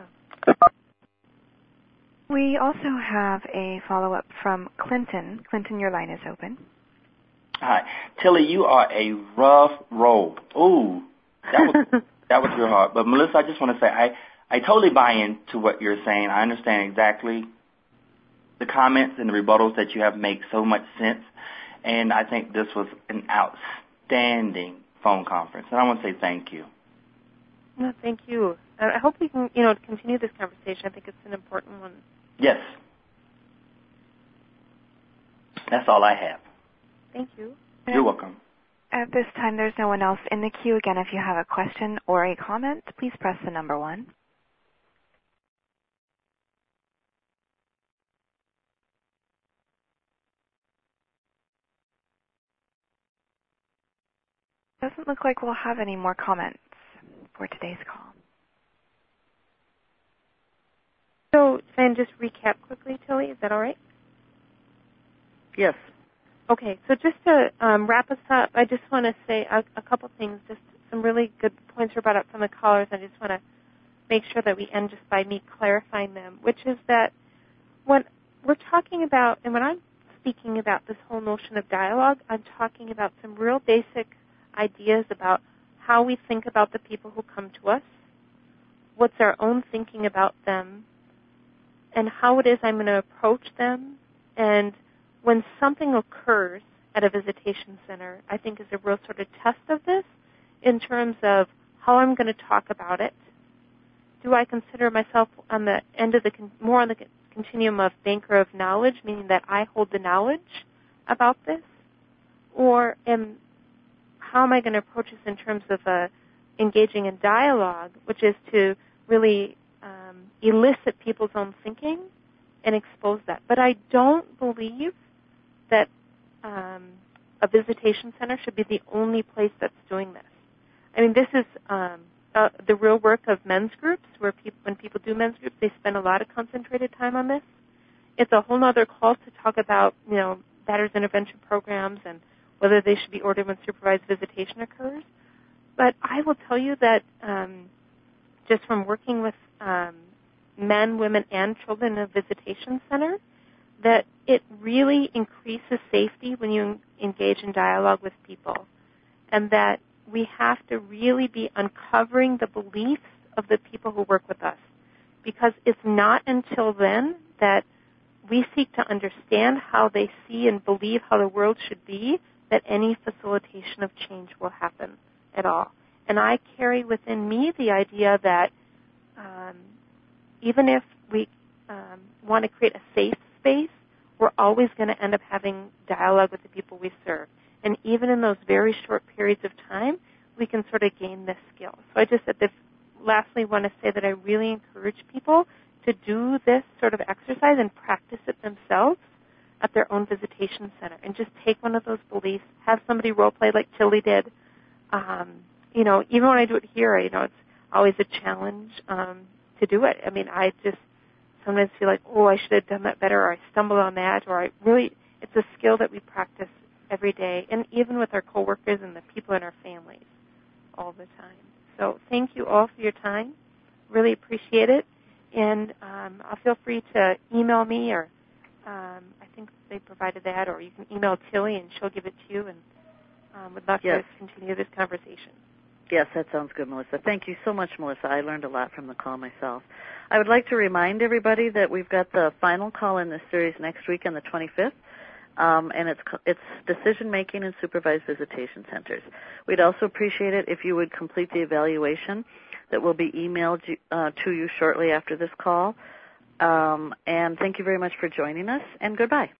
We also have a follow-up from Clinton. Clinton, your line is open. Hi. Tilly, you are a rough roll. Ooh, that was that was real hard. But, Melissa, I just want to say I, I totally buy into what you're saying. I understand exactly the comments and the rebuttals that you have make so much sense. And I think this was an outstanding phone conference. And I want to say thank you. No, thank you. I hope we can, you know, continue this conversation. I think it's an important one. Yes. That's all I have. Thank you. You're welcome. At this time, there's no one else in the queue. Again, if you have a question or a comment, please press the number one. Doesn't look like we'll have any more comments for today's call. So, then just recap quickly, Tilly. Is that all right? Yes. Okay, so just to um, wrap us up, I just want to say a, a couple things, just some really good points were brought up from the callers. I just want to make sure that we end just by me clarifying them, which is that when we're talking about, and when I'm speaking about this whole notion of dialogue, I'm talking about some real basic ideas about how we think about the people who come to us, what's our own thinking about them, and how it is I'm going to approach them. And when something occurs at a visitation center, I think is a real sort of test of this in terms of how I'm going to talk about it. Do I consider myself on the end of the, more on the continuum of banker of knowledge, meaning that I hold the knowledge about this? Or am, how am I going to approach this in terms of uh, engaging in dialogue, which is to really um, elicit people's own thinking and expose that. But I don't believe that um, a visitation center should be the only place that's doing this. I mean, this is um, uh, the real work of men's groups, where people, when people do men's groups, they spend a lot of concentrated time on this. It's a whole other call to talk about, you know, batterers intervention programs and whether they should be ordered when supervised visitation occurs. But I will tell you that um, just from working with um, men, women, and children in a visitation center, that it really increases safety when you engage in dialogue with people, and that we have to really be uncovering the beliefs of the people who work with us, because it's not until then that we seek to understand how they see and believe how the world should be that any facilitation of change will happen at all. And I carry within me the idea that um, even if we um, want to create a safe space, we're always going to end up having dialogue with the people we serve. And even in those very short periods of time, we can sort of gain this skill. So I just at this, lastly want to say that I really encourage people to do this sort of exercise and practice it themselves at their own visitation center and just take one of those beliefs, have somebody role play like Tilly did. Um, you know, even when I do it here, you know, it's always a challenge um, to do it. I mean, I just sometimes feel like, oh, I should have done that better, or I stumbled on that, or I really, it's a skill that we practice every day, and even with our coworkers and the people in our families all the time. So thank you all for your time. Really appreciate it. And um, I'll feel free to email me, or um, I think they provided that, or you can email Tilly and she'll give it to you, and um, would love yes. to continue this conversation. Yes, that sounds good, Melissa. Thank you so much, Melissa. I learned a lot from the call myself. I would like to remind everybody that we've got the final call in this series next week on the twenty-fifth, um, and it's it's decision-making in supervised visitation centers. We'd also appreciate it if you would complete the evaluation that will be emailed uh, to you shortly after this call. Um, and thank you very much for joining us, and goodbye.